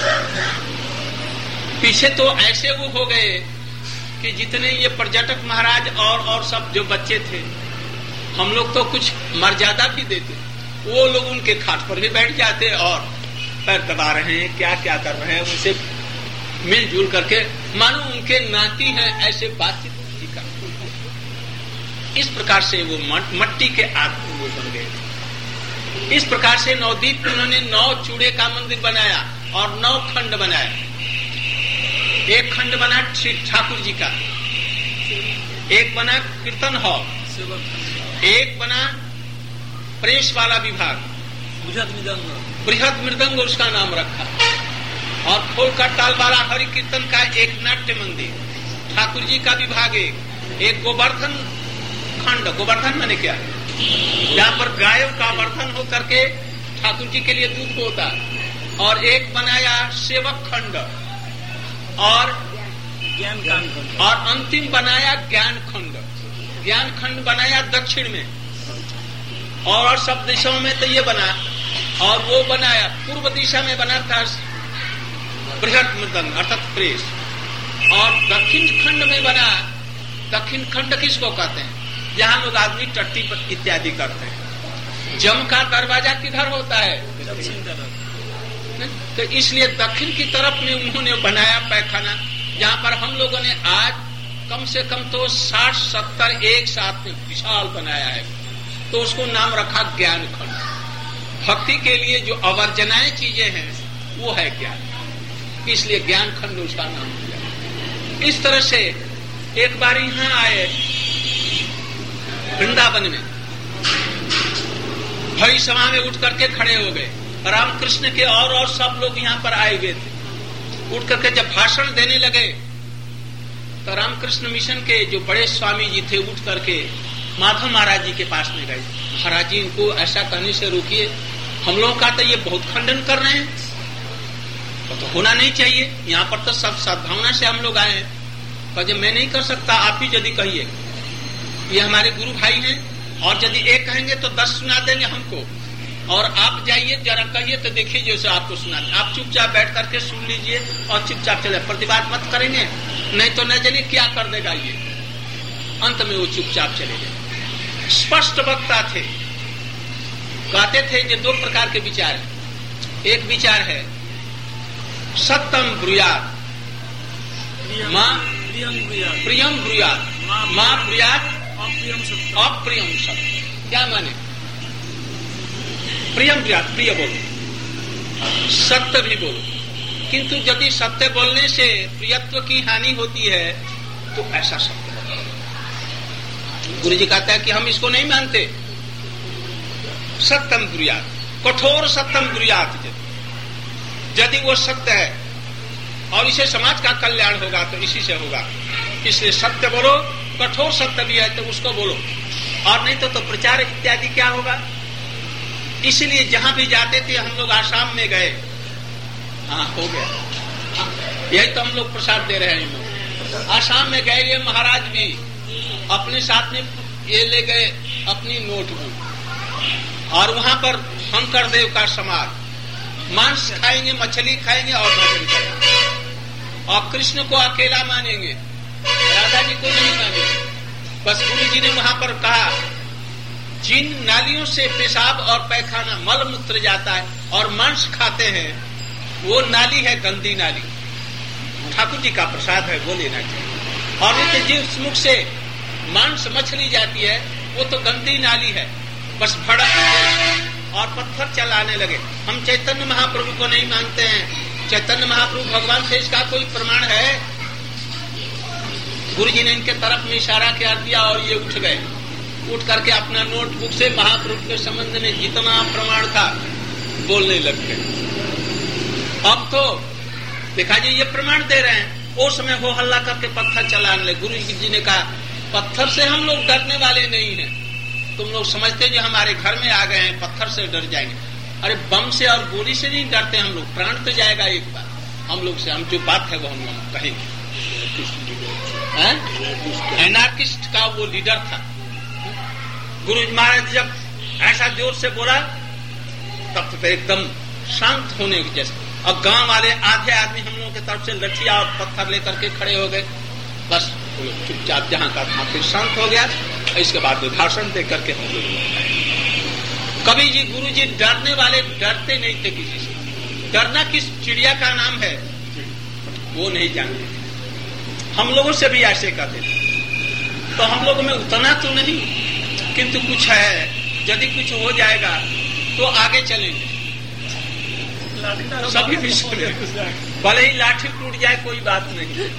पीछे तो ऐसे वो हो गए कि जितने ये पर्यटक महाराज और और सब जो बच्चे थे, हम लोग तो कुछ मर्यादा भी देते, वो लोग उनके खाट पर भी बैठ जाते और पैर दबा रहे हैं, क्या क्या कर रहे हैं, उनसे मिलजुल करके मानो उनके नाती हैं, ऐसे बातचीत करते। इस प्रकार से वो मट्टी के आदमी वो बन गए। इस प्रकार से नवदीप में उन्होंने नौ चूड़े का मंदिर बनाया और नौ खंड बनाया। एक खंड बना श्री ठाकुर जी का, एक बना कीर्तन हॉल, एक बना प्रेस वाला विभाग, बृहद मृदंग उसका नाम रखा, और खोलकर तालवाला हरि कीर्तन का एक नाट्य मंदिर, ठाकुर जी का विभाग एक, एक गोवर्धन खंड, गोवर्धन माने क्या है, जहाँ पर गायों का वर्धन हो करके ठाकुर जी के लिए दूध होता, और एक बनाया सेवक खंड, और ज्ञान खंड, और अंतिम बनाया ज्ञान खंड। ज्ञान खंड बनाया दक्षिण में, और सब दिशाओं में तो ये बना, और वो बनाया पूर्व दिशा में बना था बृहद मृदंग अर्थात प्रेस, और दक्षिण खंड में बना, दक्षिण खंड किसको कहते हैं, जहां लोग आदमी टट्टी इत्यादि करते हैं। जम का दरवाजा किधर होता है, दक्षिण तरफ, तो इसलिए दक्षिण की तरफ में उन्होंने बनाया पैखाना, जहां पर हम लोगों ने आज कम से कम तो साठ सत्तर एक साथ में विशाल बनाया है, तो उसको नाम रखा ज्ञान खंड। भक्ति के लिए जो अवर्जनाएं चीजें हैं वो है ज्ञान, इसलिए ज्ञान खंड उसका नाम दिया। इस तरह से एक बार यहां आए वृंदावन में, भरी सभा में उठ करके खड़े हो गए, रामकृष्ण के और और सब लोग यहाँ पर आए हुए थे। उठ करके जब भाषण देने लगे तो रामकृष्ण मिशन के जो बड़े स्वामी जी थे उठ करके माधव महाराज जी के पास में गए। महाराज जी इनको ऐसा करने से रोकिए, हम लोग का तो ये बहुत खंडन कर रहे हैं, तो, तो होना नहीं चाहिए, यहाँ पर तो सब सद्भावना से हम लोग आए हैं। कहे मैं नहीं कर सकता, आप ही यदि कहिए, ये हमारे गुरु भाई हैं, और यदि एक कहेंगे तो दस सुना देंगे हमको, और आप जाइए जरा कहिए तो देखिए जैसे आपको सुना दे। आप चुपचाप बैठ करके सुन लीजिए और चुपचाप चले, प्रतिवाद मत करेंगे, नहीं तो न जानिए क्या कर देगा ये। अंत में वो चुपचाप चले गए। स्पष्ट वक्ता थे, कहते थे कि दो प्रकार के विचार है। एक विचार है सत्यम ब्रूयात मां प्रियम ब्रूयात मां ब्रूयात अप्रियम सत्य। क्या माने? प्रियम ब्रूयात, प्रिय बोलो, सत्य भी बोलो, किंतु यदि सत्य बोलने से प्रियत्व की हानि होती है तो ऐसा सत्य बोलो। गुरु जी कहता है कि हम इसको नहीं मानते। सत्यम ब्रूयात, कठोर सत्यम ब्रूयात, यदि वो सत्य है और इसे समाज का कल्याण होगा तो इसी से होगा, इसलिए सत्य बोलो। कठोर सत्य भी है तो उसको बोलो, और नहीं तो, तो प्रचार इत्यादि क्या होगा। इसलिए जहां भी जाते थे, हम लोग आसाम में गए, हाँ हो गया, यही तो हम लोग प्रसाद दे रहे हैं। आसाम में गए, ये महाराज भी अपने साथ में ये ले गए अपनी नोटबुक, और वहां पर शंकर देव का समाज, मांस खाएंगे, मछली खाएंगे और भजन करेंगे, और कृष्ण को अकेला मानेंगे, राधा जी को नहीं मानेंगे। बस गुरु जी ने वहां पर कहा, जिन नालियों से पेशाब और पैखाना मल मूत्र जाता है और मांस खाते हैं, वो नाली है गंदी नाली, ठाकुर जी का प्रसाद है, वो लेना चाहिए। और नहीं जिस मुख से मांस मछली जाती है वो तो गंदी नाली है। बस भड़क और पत्थर चलाने लगे। हम चैतन्य महाप्रभु को नहीं मानते हैं, चैतन्य महाप्रभु भगवान से इसका कोई प्रमाण है? गुरु जी ने इनके तरफ में इशारा कर दिया और ये उठ गए। उठ करके अपना नोटबुक से महाप्रभु के संबंध में जितना प्रमाण था बोलने लग गए। अब तो देखा जी ये प्रमाण दे रहे हैं, उस समय हो हल्ला करके पत्थर चलाने लगे। गुरु जी ने कहा, पत्थर से हम लोग डरने वाले नहीं हैं, तुम लोग समझते जो हमारे घर में आ गए हैं पत्थर से डर जाएंगे। अरे बम से और गोली से नहीं डरते हम लोग, प्राण तो जाएगा एक बार हम लोग से, हम जो बात है वो हम लोग कहेंगे। एनार्किस्ट का वो लीडर था। गुरु महाराज जब ऐसा जोर से बोला तब तो एकदम शांत होने के जैसे, और गांव वाले आधे आदमी हम लोगों की तरफ से लठिया और पत्थर लेकर के खड़े हो गए। बस चुपचाप जहां का था फिर शांत हो गया। इसके बाद भाषण दे करके हम लोग, कभी जी गुरु जी डरने वाले डरते नहीं थे किसी से। डरना किस चिड़िया का नाम है वो नहीं जानते। हम लोगों से भी ऐसे कहते थे, तो हम लोगों में उतना तो नहीं, किंतु कुछ है। यदि कुछ हो जाएगा तो आगे चलेंगे, सभी भी सुने, भले ही लाठी टूट जाए कोई बात नहीं।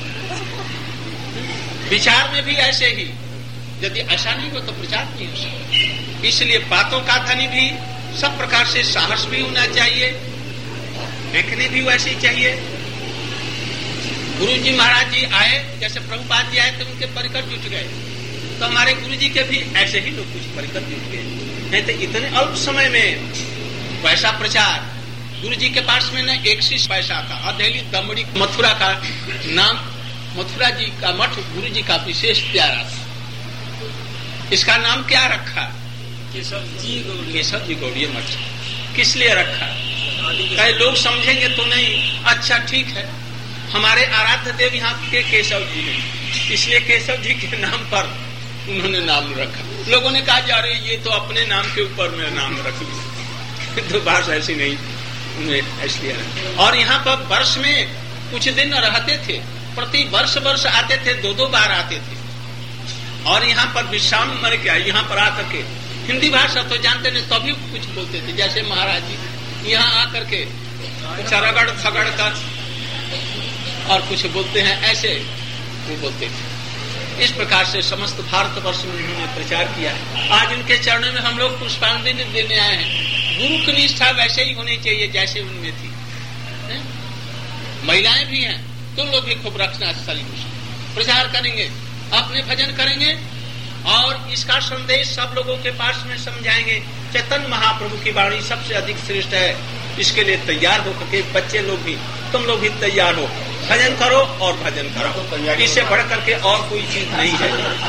विचार में भी ऐसे ही, यदि ऐसा नहीं हो तो प्रचार नहीं हो सकता। इसलिए बातों का धनी भी सब प्रकार से साहस भी होना चाहिए, देखने भी वैसे ही चाहिए। गुरु जी महाराज जी आए, जैसे प्रभुपाद जी आए तो उनके परिकर जुट गए, तो हमारे गुरु जी के भी ऐसे ही लोग कुछ परिकर जुट गए। नहीं तो इतने अल्प समय में वैसा प्रचार। गुरु जी के पास में न एक सी पैसा था, अधेली दमड़ी मथुरा का नाम, मथुरा जी का मठ गुरु जी का विशेष प्यारा था। इसका नाम क्या रखा? केशव जी केशव जी गौड़ीय मठ। किस लिए रखा? कई लोग समझेंगे तो नहीं, अच्छा ठीक है, हमारे आराध्य देव यहाँ के केशव जी हैं, इसलिए केशव जी के नाम पर उन्होंने नाम रखा। लोगों ने कहा जा रहे ये तो अपने नाम के ऊपर में नाम रख लिया, तो बात ऐसी नहीं, उन्हें इसलिए रखा। और यहाँ पर वर्ष में कुछ दिन रहते थे, प्रति वर्ष वर्ष आते थे, दो दो बार आते थे। और यहाँ पर विश्राम मर गया, यहाँ पर आकर के हिंदी भाषा तो जानते नहीं, तभी तो कुछ बोलते थे। जैसे महाराज जी यहाँ आकर के कुछ रगड़ थगड़ कर और कुछ बोलते हैं, ऐसे वो बोलते थे। इस प्रकार से समस्त भारतवर्ष में उन्होंने प्रचार किया है। आज उनके चरणों में हम लोग पुष्पांजलि देने आए हैं। गुरु की निष्ठा वैसे ही होनी चाहिए जैसे उनमें थी। है? महिलाएं भी हैं, तुम लोग भी खूब रखना स्थली प्रचार करेंगे, अपने भजन करेंगे और इसका संदेश सब लोगों के पास में समझाएंगे। चैतन्य महाप्रभु की वाणी सबसे अधिक श्रेष्ठ है, इसके लिए तैयार हो करके बच्चे लोग भी, तुम लोग भी तैयार हो। भजन करो और भजन करो, इससे बढ़ करके और कोई चीज नहीं है।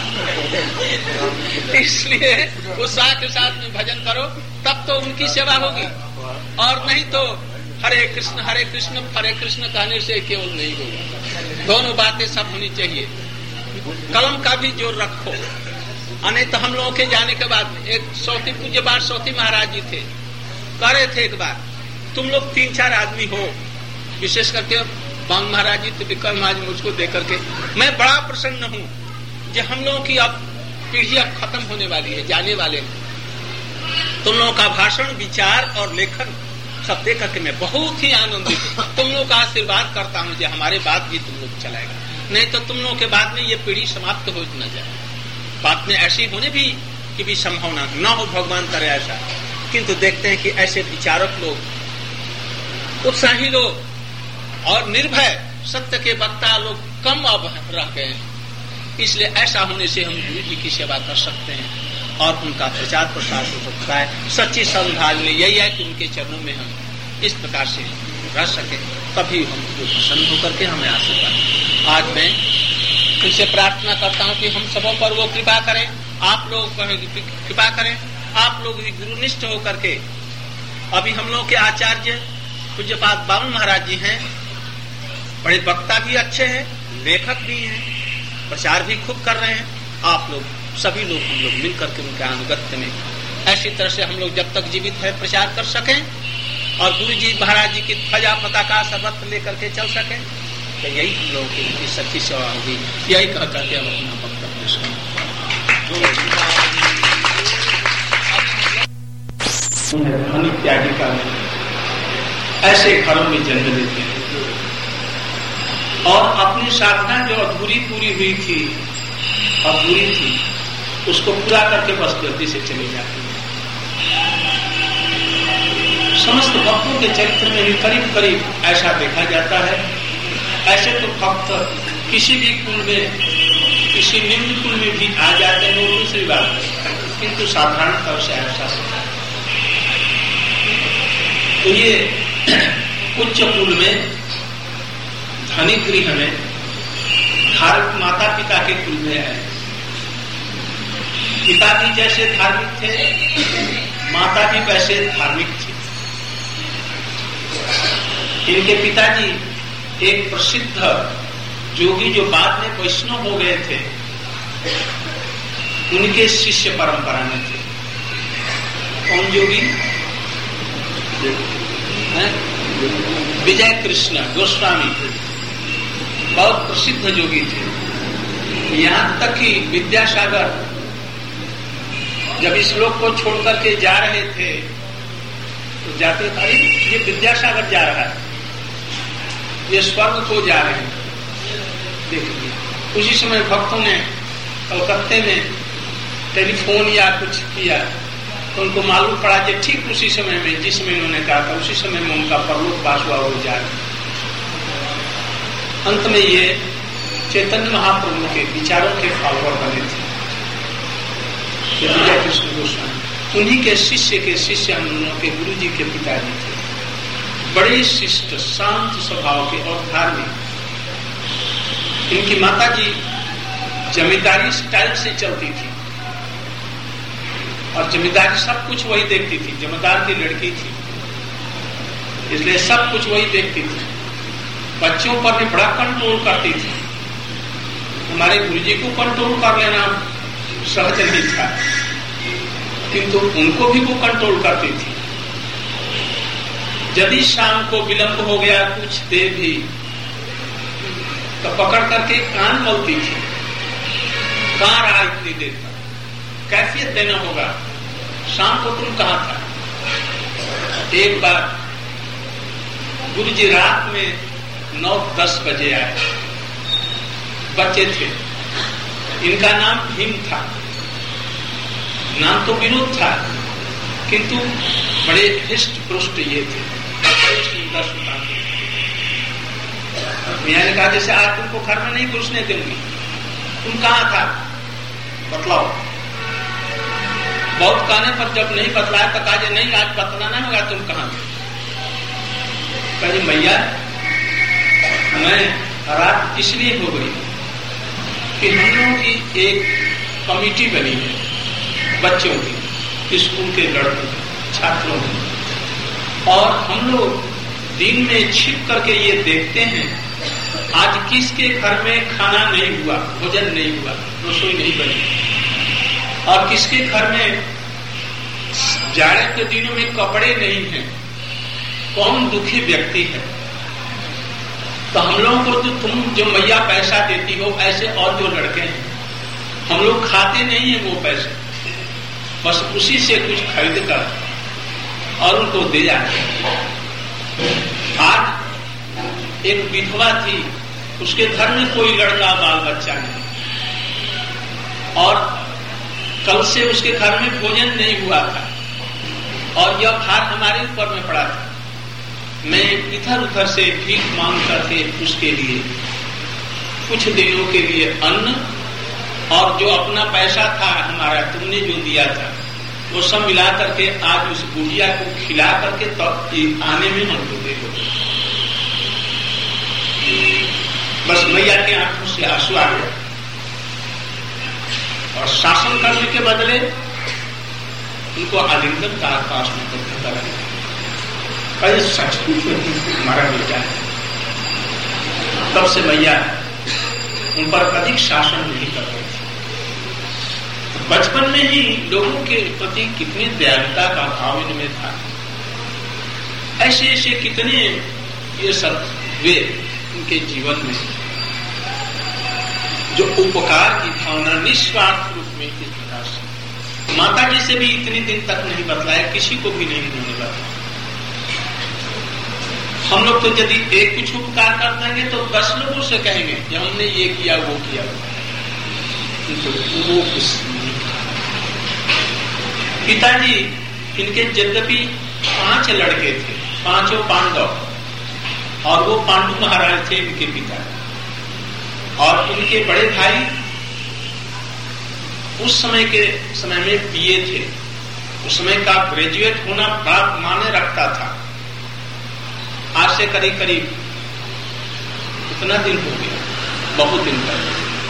इसलिए उत्साह के साथ में भजन करो, तब तो उनकी सेवा होगी, और नहीं तो हरे कृष्ण हरे कृष्ण हरे कृष्ण कहने से केवल नहीं होगा। दोनों बातें सब होनी चाहिए। कलम का भी जोर रखो। अने तो हम लोगों के जाने के बाद एक सौती पूज्य बार सौती महाराज जी थे, कह रहे थे एक बार, तुम लोग तीन चार आदमी हो, विशेष करके बांग महाराज जी तो विक्रम महाराज मुझको देख करके मैं बड़ा प्रसन्न हूँ कि हम लोगों की अब पीढ़ी अब खत्म होने वाली है, जाने वाले हैं। तुम लोगों का भाषण विचार और लेखन सब देख करके मैं बहुत ही आनंदित हूँ। तुम लोग का आशीर्वाद करता हूँ कि हमारे बाद भी तुम लोग चलाएगा, नहीं तो तुम लोगों के बाद में ये पीढ़ी समाप्त हो न जाए। बात में ऐसी होने भी की भी संभावना न हो, भगवान करे ऐसा। किंतु देखते हैं कि ऐसे विचारक लोग, उत्साही लोग और निर्भय सत्य के वक्ता लोग कम अब रह गए हैं। इसलिए ऐसा होने से हम गुरु जी की सेवा कर सकते हैं और उनका प्रचार प्रसार हो सकता है। सच्ची सद्भाव में यही है कि उनके चरणों में हम इस प्रकार से रह सके, तभी हम प्रसन्न होकर के हमें आशीर्वाद। आज मैं उनसे प्रार्थना करता हूँ कि हम सबों पर वो कृपा करें, आप लोग कृपा करें, आप लोग भी गुरुनिष्ठ होकर के। अभी हम लोग के आचार्य पूज्यपाद बावन महाराज जी हैं, बड़े वक्ता भी अच्छे हैं, लेखक भी हैं, प्रचार भी खूब कर रहे हैं। आप लोग सभी लोग हम लोग मिलकर के उनके अनुगत्य में ऐसी तरह से हम लोग जब तक जीवित है प्रचार कर सकें और गुरु जी महाराज जी की ध्वजा पताका सर्वत्र लेकर के चल सकें, तो यही हम लोगों की उनकी सच्ची सेवा होगी। यही कह करके हम अपना वक्तव्य धन इत्यादि का ऐसे घरों में जन्म लेते हैं और अपनी साधना जो अधूरी पूरी हुई थी, अधूरी थी, उसको पूरा करके बस जल्दी से चली जाती है। समस्त भक्तों के चरित्र में भी करीब करीब ऐसा देखा जाता है। ऐसे तो भक्त किसी भी कुल में, किसी निम्न कुल में भी आ जाते हैं, वो दूसरी बात है, किंतु साधारण तौर से ऐसा होता है। तो ये उच्च कुल में, धनी गृह में, धार्मिक माता पिता के कुल में है। पिता भी जैसे धार्मिक थे, माता भी वैसे धार्मिक थी। इनके पिताजी एक प्रसिद्ध जोगी जो बाद में वैष्णव हो गए थे, उनके शिष्य परंपरा में थे। कौन जोगी? विजय कृष्ण गोस्वामी, बहुत प्रसिद्ध जोगी थे। यहाँ तक कि विद्यासागर जब इस लोक को छोड़कर के जा रहे थे तो जाते थे, ये विद्यासागर जा रहा है, ये स्वर्ग को जा रहे हैं। देखिए उसी समय भक्तों ने कलकत्ते में टेलीफोन या कुछ किया तो उनको मालूम पड़ा कि ठीक उसी समय में जिस समय उन्होंने कहा था उसी समय में उनका परलोकवास हुआ हो जा रहा। अंत में ये चैतन्य महाप्रभु के विचारों के फॉलोअर बने थे, विजय कृष्ण गोस्वामी। उन्हीं के शिष्य के शिष्य हम लोगों के गुरु जी के पिताजी थे। बड़े शिष्ट शांत स्वभाव के और धार्मिक। इनकी माता जी जमींदारी स्टाइल से चलती थी और जमींदारी सब कुछ वही देखती थी, जमींदार की लड़की थी, इसलिए सब कुछ वही देखती थी। बच्चों पर भी बड़ा कंट्रोल करती थी। हमारे गुरुजी को कंट्रोल कर लेना सहज नहीं था, किंतु उनको भी वो कंट्रोल करती थी। यदि शाम को विलंब हो गया कुछ देर भी तो पकड़ करके कान मलती थी, कहाँ रहा इतनी देर तक, कैफियत देना होगा, शाम को तुम कहाँ था। एक बार गुरुजी रात में नौ दस बजे आए, बच्चे थे, इनका नाम भीम था, नाम तो विनोद था, किंतु बड़े हृष्ट पुष्ट ये थे, बड़े सुंदर सुंदर। मियाँ ने कहा जैसे आज तुमको घर में नहीं घुसने दूंगी, तुम कहाँ था बतलाओ। बहुत कहने पर जब नहीं बतलाया तो कहा नहीं आज बतलाना होगा, तुम कहाँ थे। कहा मैया मैं रात इसलिए हो गई कि हम लोगों की एक कमेटी बनी है बच्चों की, स्कूल के लड़कों छात्रों की, और हम लोग दिन में छिप करके ये देखते हैं आज किसके घर में खाना नहीं हुआ, भोजन नहीं हुआ, रसोई नहीं बनी, और किसके घर में जाड़े के दिनों में कपड़े नहीं हैं, कौन दुखी व्यक्ति है। तो हम लोगों को तो तुम जो मैया पैसा देती हो, ऐसे और जो लड़के हैं हम लोग खाते नहीं है वो पैसे, बस उसी से कुछ खरीद कर और उनको दे जाते हैं। आज एक विधवा थी, उसके घर में कोई लड़का बाल बच्चा नहीं, और कल से उसके घर में भोजन नहीं हुआ था, और यह भार हमारे ऊपर में पड़ा था। मैं इधर उधर से भीख मांगता थे उसके लिए, कुछ दिनों के लिए अन्न, और जो अपना पैसा था हमारा तुमने जो दिया था वो सब मिला करके आज उस गुड़िया को खिला करके तब आने में हमको दे दो। बस मैया के आंखों से आंसू आ गया, और शासन करने के बदले उनको आलिंगन का आकाश में करता रहा। कई सचमुच में हमारा बेटा है। तब से मैया उन पर अधिक शासन नहीं कर रही थी। बचपन में ही लोगों के प्रति कितनी दयालुता का भाव इनमें था। ऐसे ऐसे कितने ये सब वे उनके जीवन में जो उपकार की भावना निस्वार्थ रूप में इस प्रकार से माता जी से भी इतनी दिन तक नहीं बतलाया, किसी को भी नहीं उन्होंने बताया। हम लोग तो यदि एक कुछ उपकार कर देंगे तो दस लोगों से कहेंगे कि हमने ये किया वो किया, तो वो कुछ नहीं। पिताजी इनके यद्यपि पांच लड़के थे, पांचों पांडव, और वो पांडु महाराज थे इनके पिता, और इनके बड़े भाई उस समय के समय में बीए थे। उस समय का ग्रेजुएट होना बड़ा माने रखता था। आज से करीब करीब कितना दिन हो गया, बहुत दिन पहले,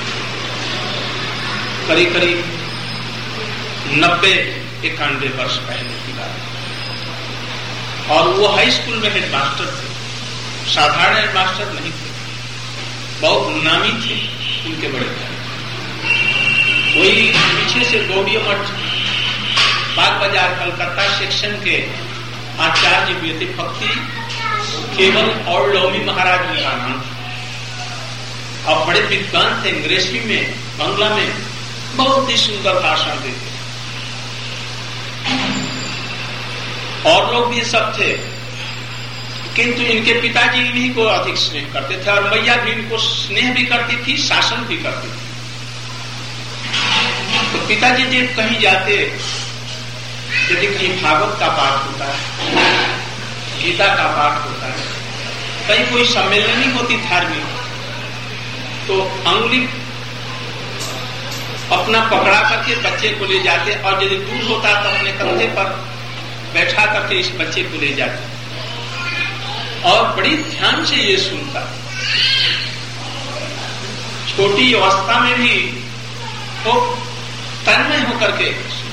करीब करीब नब्बे इक्यानवे वर्ष पहले की बात। और वो हाई स्कूल में हेडमास्टर थे, साधारण हेडमास्टर नहीं थे, बहुत नामी थे उनके बड़े भाई। वही पीछे से गौड़िया मठ बाग बाजार कलकत्ता सेक्शन के आचार्य हुए थे। भक्ति केवल और लौमी महाराज उनका नाम था, और बड़े विद्वान थे, अंग्रेजी में बांग्ला में बहुत ही सुंदर भाषण देते, और लोग भी सब थे। किंतु इनके पिताजी इन्हीं को अधिक स्नेह करते थे, और मैया भी इनको स्नेह भी करती थी, शासन भी करती थी। तो पिताजी जब कहीं जाते, यदि कहीं भागवत का पाठ होता है, गीता का पाठ होता है, कहीं कोई सम्मेलनी होती धार्मिक, तो अंगुली अपना पकड़ा करके बच्चे को ले जाते, और यदि दूर होता तो अपने कंधे पर बैठा करके इस बच्चे को ले जाते, और बड़ी ध्यान से ये सुनता। छोटी अवस्था में भी वो तन्मय होकर के,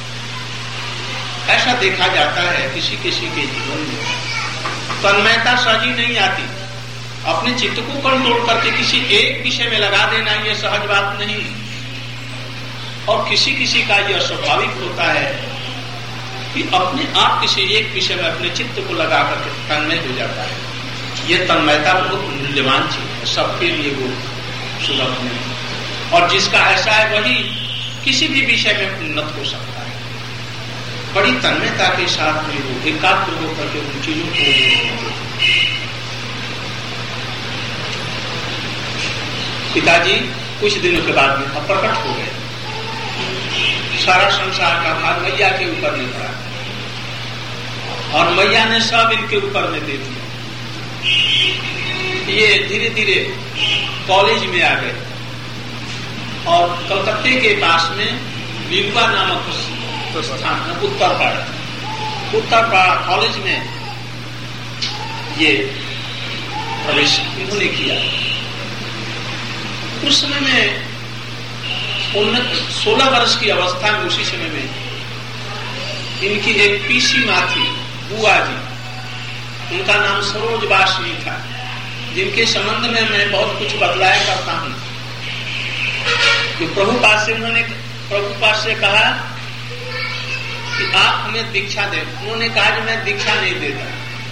ऐसा देखा जाता है किसी किसी के जीवन में तन्मयता सहज नहीं आती। अपने चित्त को कंट्रोल करके किसी एक विषय में लगा देना ये सहज बात नहीं, और किसी किसी का यह स्वाभाविक होता है कि अपने आप किसी एक विषय में अपने चित्त को लगा करके तन्मय हो जाता है। ये तन्मयता बहुत मूल्यवान चीज है, सबके लिए वो सुलभ नहीं, और जिसका ऐसा है वही किसी भी विषय में उन्नत हो सकता है। बड़ी तन्मयता के साथ में वो एकाग्र होकर के उन चीजों को। पिताजी कुछ दिनों के बाद में प्रकट हो गए, सारा संसार का भार मैया के ऊपर नहीं पड़ा, और मैया ने सब इनके ऊपर में दे दिया। ये धीरे धीरे कॉलेज में आ गए, और कलकत्ते के पास में लीलुआ नामक स्थान है, उत्तरपाड़ा, उत्तरपाड़ा कॉलेज में ये प्रवेश इन्होंने किया। उस समय में उन्नत सोलह वर्ष की अवस्था में, उसी समय में इनकी एक पीसी माँ थी, बुआ जी, उनका नाम सरोज वासनी था, जिनके संबंध में मैं बहुत कुछ बतलाया करता हूं। कि प्रभुपाद से उन्होंने प्रभुपाद से कहा कि आप हमें दीक्षा दें। उन्होंने कहा कि मैं दीक्षा नहीं देता।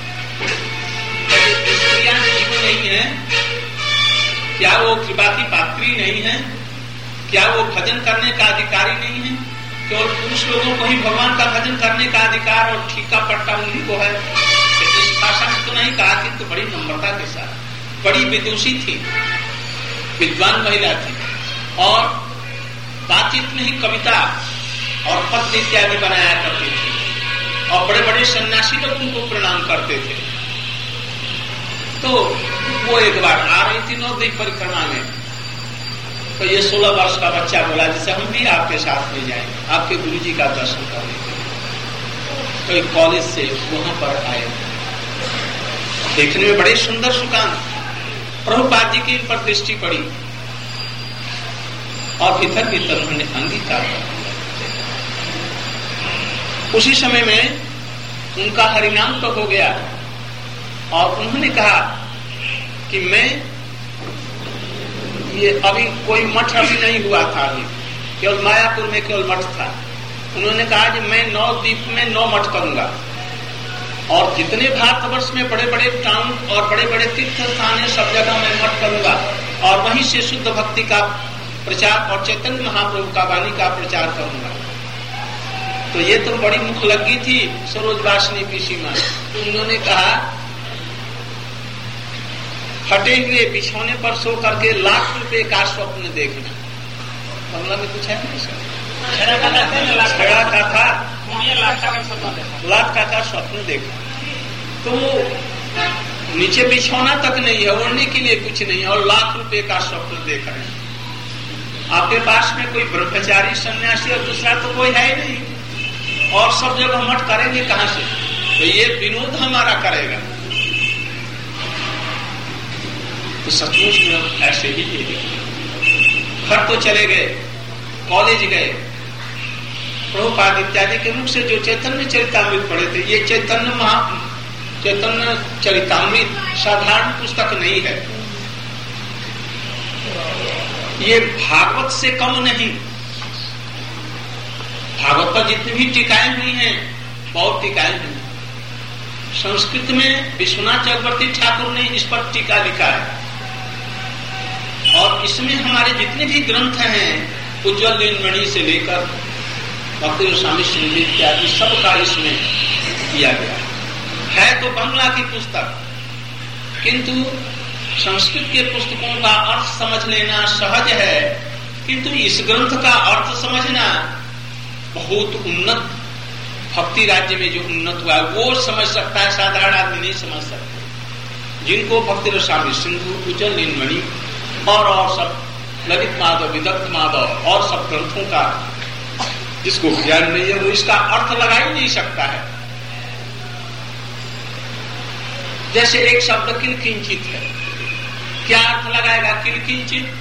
स्त्रियां जीव नहीं है क्या? वो कृपा की पात्री नहीं है क्या? वो भजन करने का अधिकारी नहीं है? केवल पुरुष लोगों को ही भगवान का भजन करने का अधिकार और ठीका पट्टा उन्हीं को है? इस भाषा में तो नहीं कहा, किंतु बड़ी नम्रता के साथ, बड़ी विदुषी थी, विद्वान महिला थी, और बातचीत में ही कविता और पद्य इत्यादि बनाया करती थी, और बड़े बड़े सन्यासी लोग उनको प्रणाम करते थे। तो वो एक बार आ रही थी नवद्वीप परिक्रमा में, तो ये सोलह वर्ष का बच्चा बोला जैसे हम भी आपके साथ में जाएंगे, आपके गुरु जी का दर्शन करने के लिए। तो एक कॉलेज से वहां पर आए, देखने में बड़े सुंदर सुकांत, प्रभुपाद जी की इन पर दृष्टि पड़ी और भीतर भीतर उन्होंने अंगीकार कर। उसी समय में उनका हरिनाम तो हो गया और उन्होंने कहा कि मैं ये अभी कोई मठ अभी नहीं हुआ था, अभी केवल मायापुर में केवल मठ था। उन्होंने कहा कि मैं नौ द्वीप में नौ मठ करूंगा और जितने भारतवर्ष में बड़े बड़े टाउन और बड़े बड़े तीर्थ स्थान है सब जगह मैं मठ करूंगा और वहीं से शुद्ध भक्ति का प्रचार और चैतन्य महाप्रभु का वाणी का प्रचार करूंगा। तो ये तो बड़ी मुख लगी थी सरोज वासनी पीसी मां। उन्होंने कहा फटे हुए बिछौने पर सो करके लाख रुपए का स्वप्न देखना। बंगला में कुछ है ना, छड़ा का था लाख का का स्वप्न देखा। तो नीचे बिछौना तक नहीं है, ओढ़ने के लिए कुछ नहीं है और लाख रुपए का स्वप्न देख रहे हैं। आपके पास में कोई ब्रह्मचारी सन्यासी और दूसरा तो कोई है ही नहीं और सब जगह मठ करेंगे कहां से? तो ये विनोद हमारा करेगा। तो सचमुच में ऐसे ही ये घर तो चले गए, कॉलेज गए, प्रभुपाद इत्यादि के मुख से जो चैतन्य चरितामृत पढ़े थे, ये चैतन्य महा चैतन्य चरितामृत साधारण पुस्तक नहीं है, ये भागवत से कम नहीं। भागवत पर जितनी भी टीकाएं हुई हैं बहुत टीकाएं हुई। संस्कृत में विश्वनाथ चक्रवर्ती ठाकुर ने इस पर टीका लिखा है और इसमें हमारे जितने भी ग्रंथ हैं उज्ज्वल नीलमणि से लेकर भक्ति गोस्वामी सिंह इत्यादि सबका इसमें किया गया है। तो बंगला की पुस्तक, किंतु संस्कृत के पुस्तकों का अर्थ समझ लेना सहज है, किंतु इस ग्रंथ का अर्थ समझना बहुत उन्नत, भक्ति राज्य में जो उन्नत हुआ है वो समझ सकता है, साधारण आदमी नहीं समझ सकता। जिनको भक्ति गोस्वामी सिंधु, उज्ज्वल नीलमणि और और सब ललित माधव, विदग्ध माधव और सब ग्रंथों का जिसको ज्ञान नहीं है वो इसका अर्थ लगा ही नहीं सकता है। जैसे एक शब्द किंचित है, क्या अर्थ लगाएगा? किंचित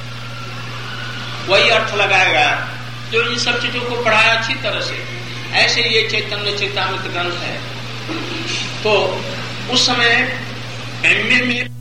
वही अर्थ लगाएगा जो इन सब चीजों को पढ़ाया अच्छी तरह से। ऐसे ये चैतन्य चैतामृत ग्रंथ है। तो उस समय एमए में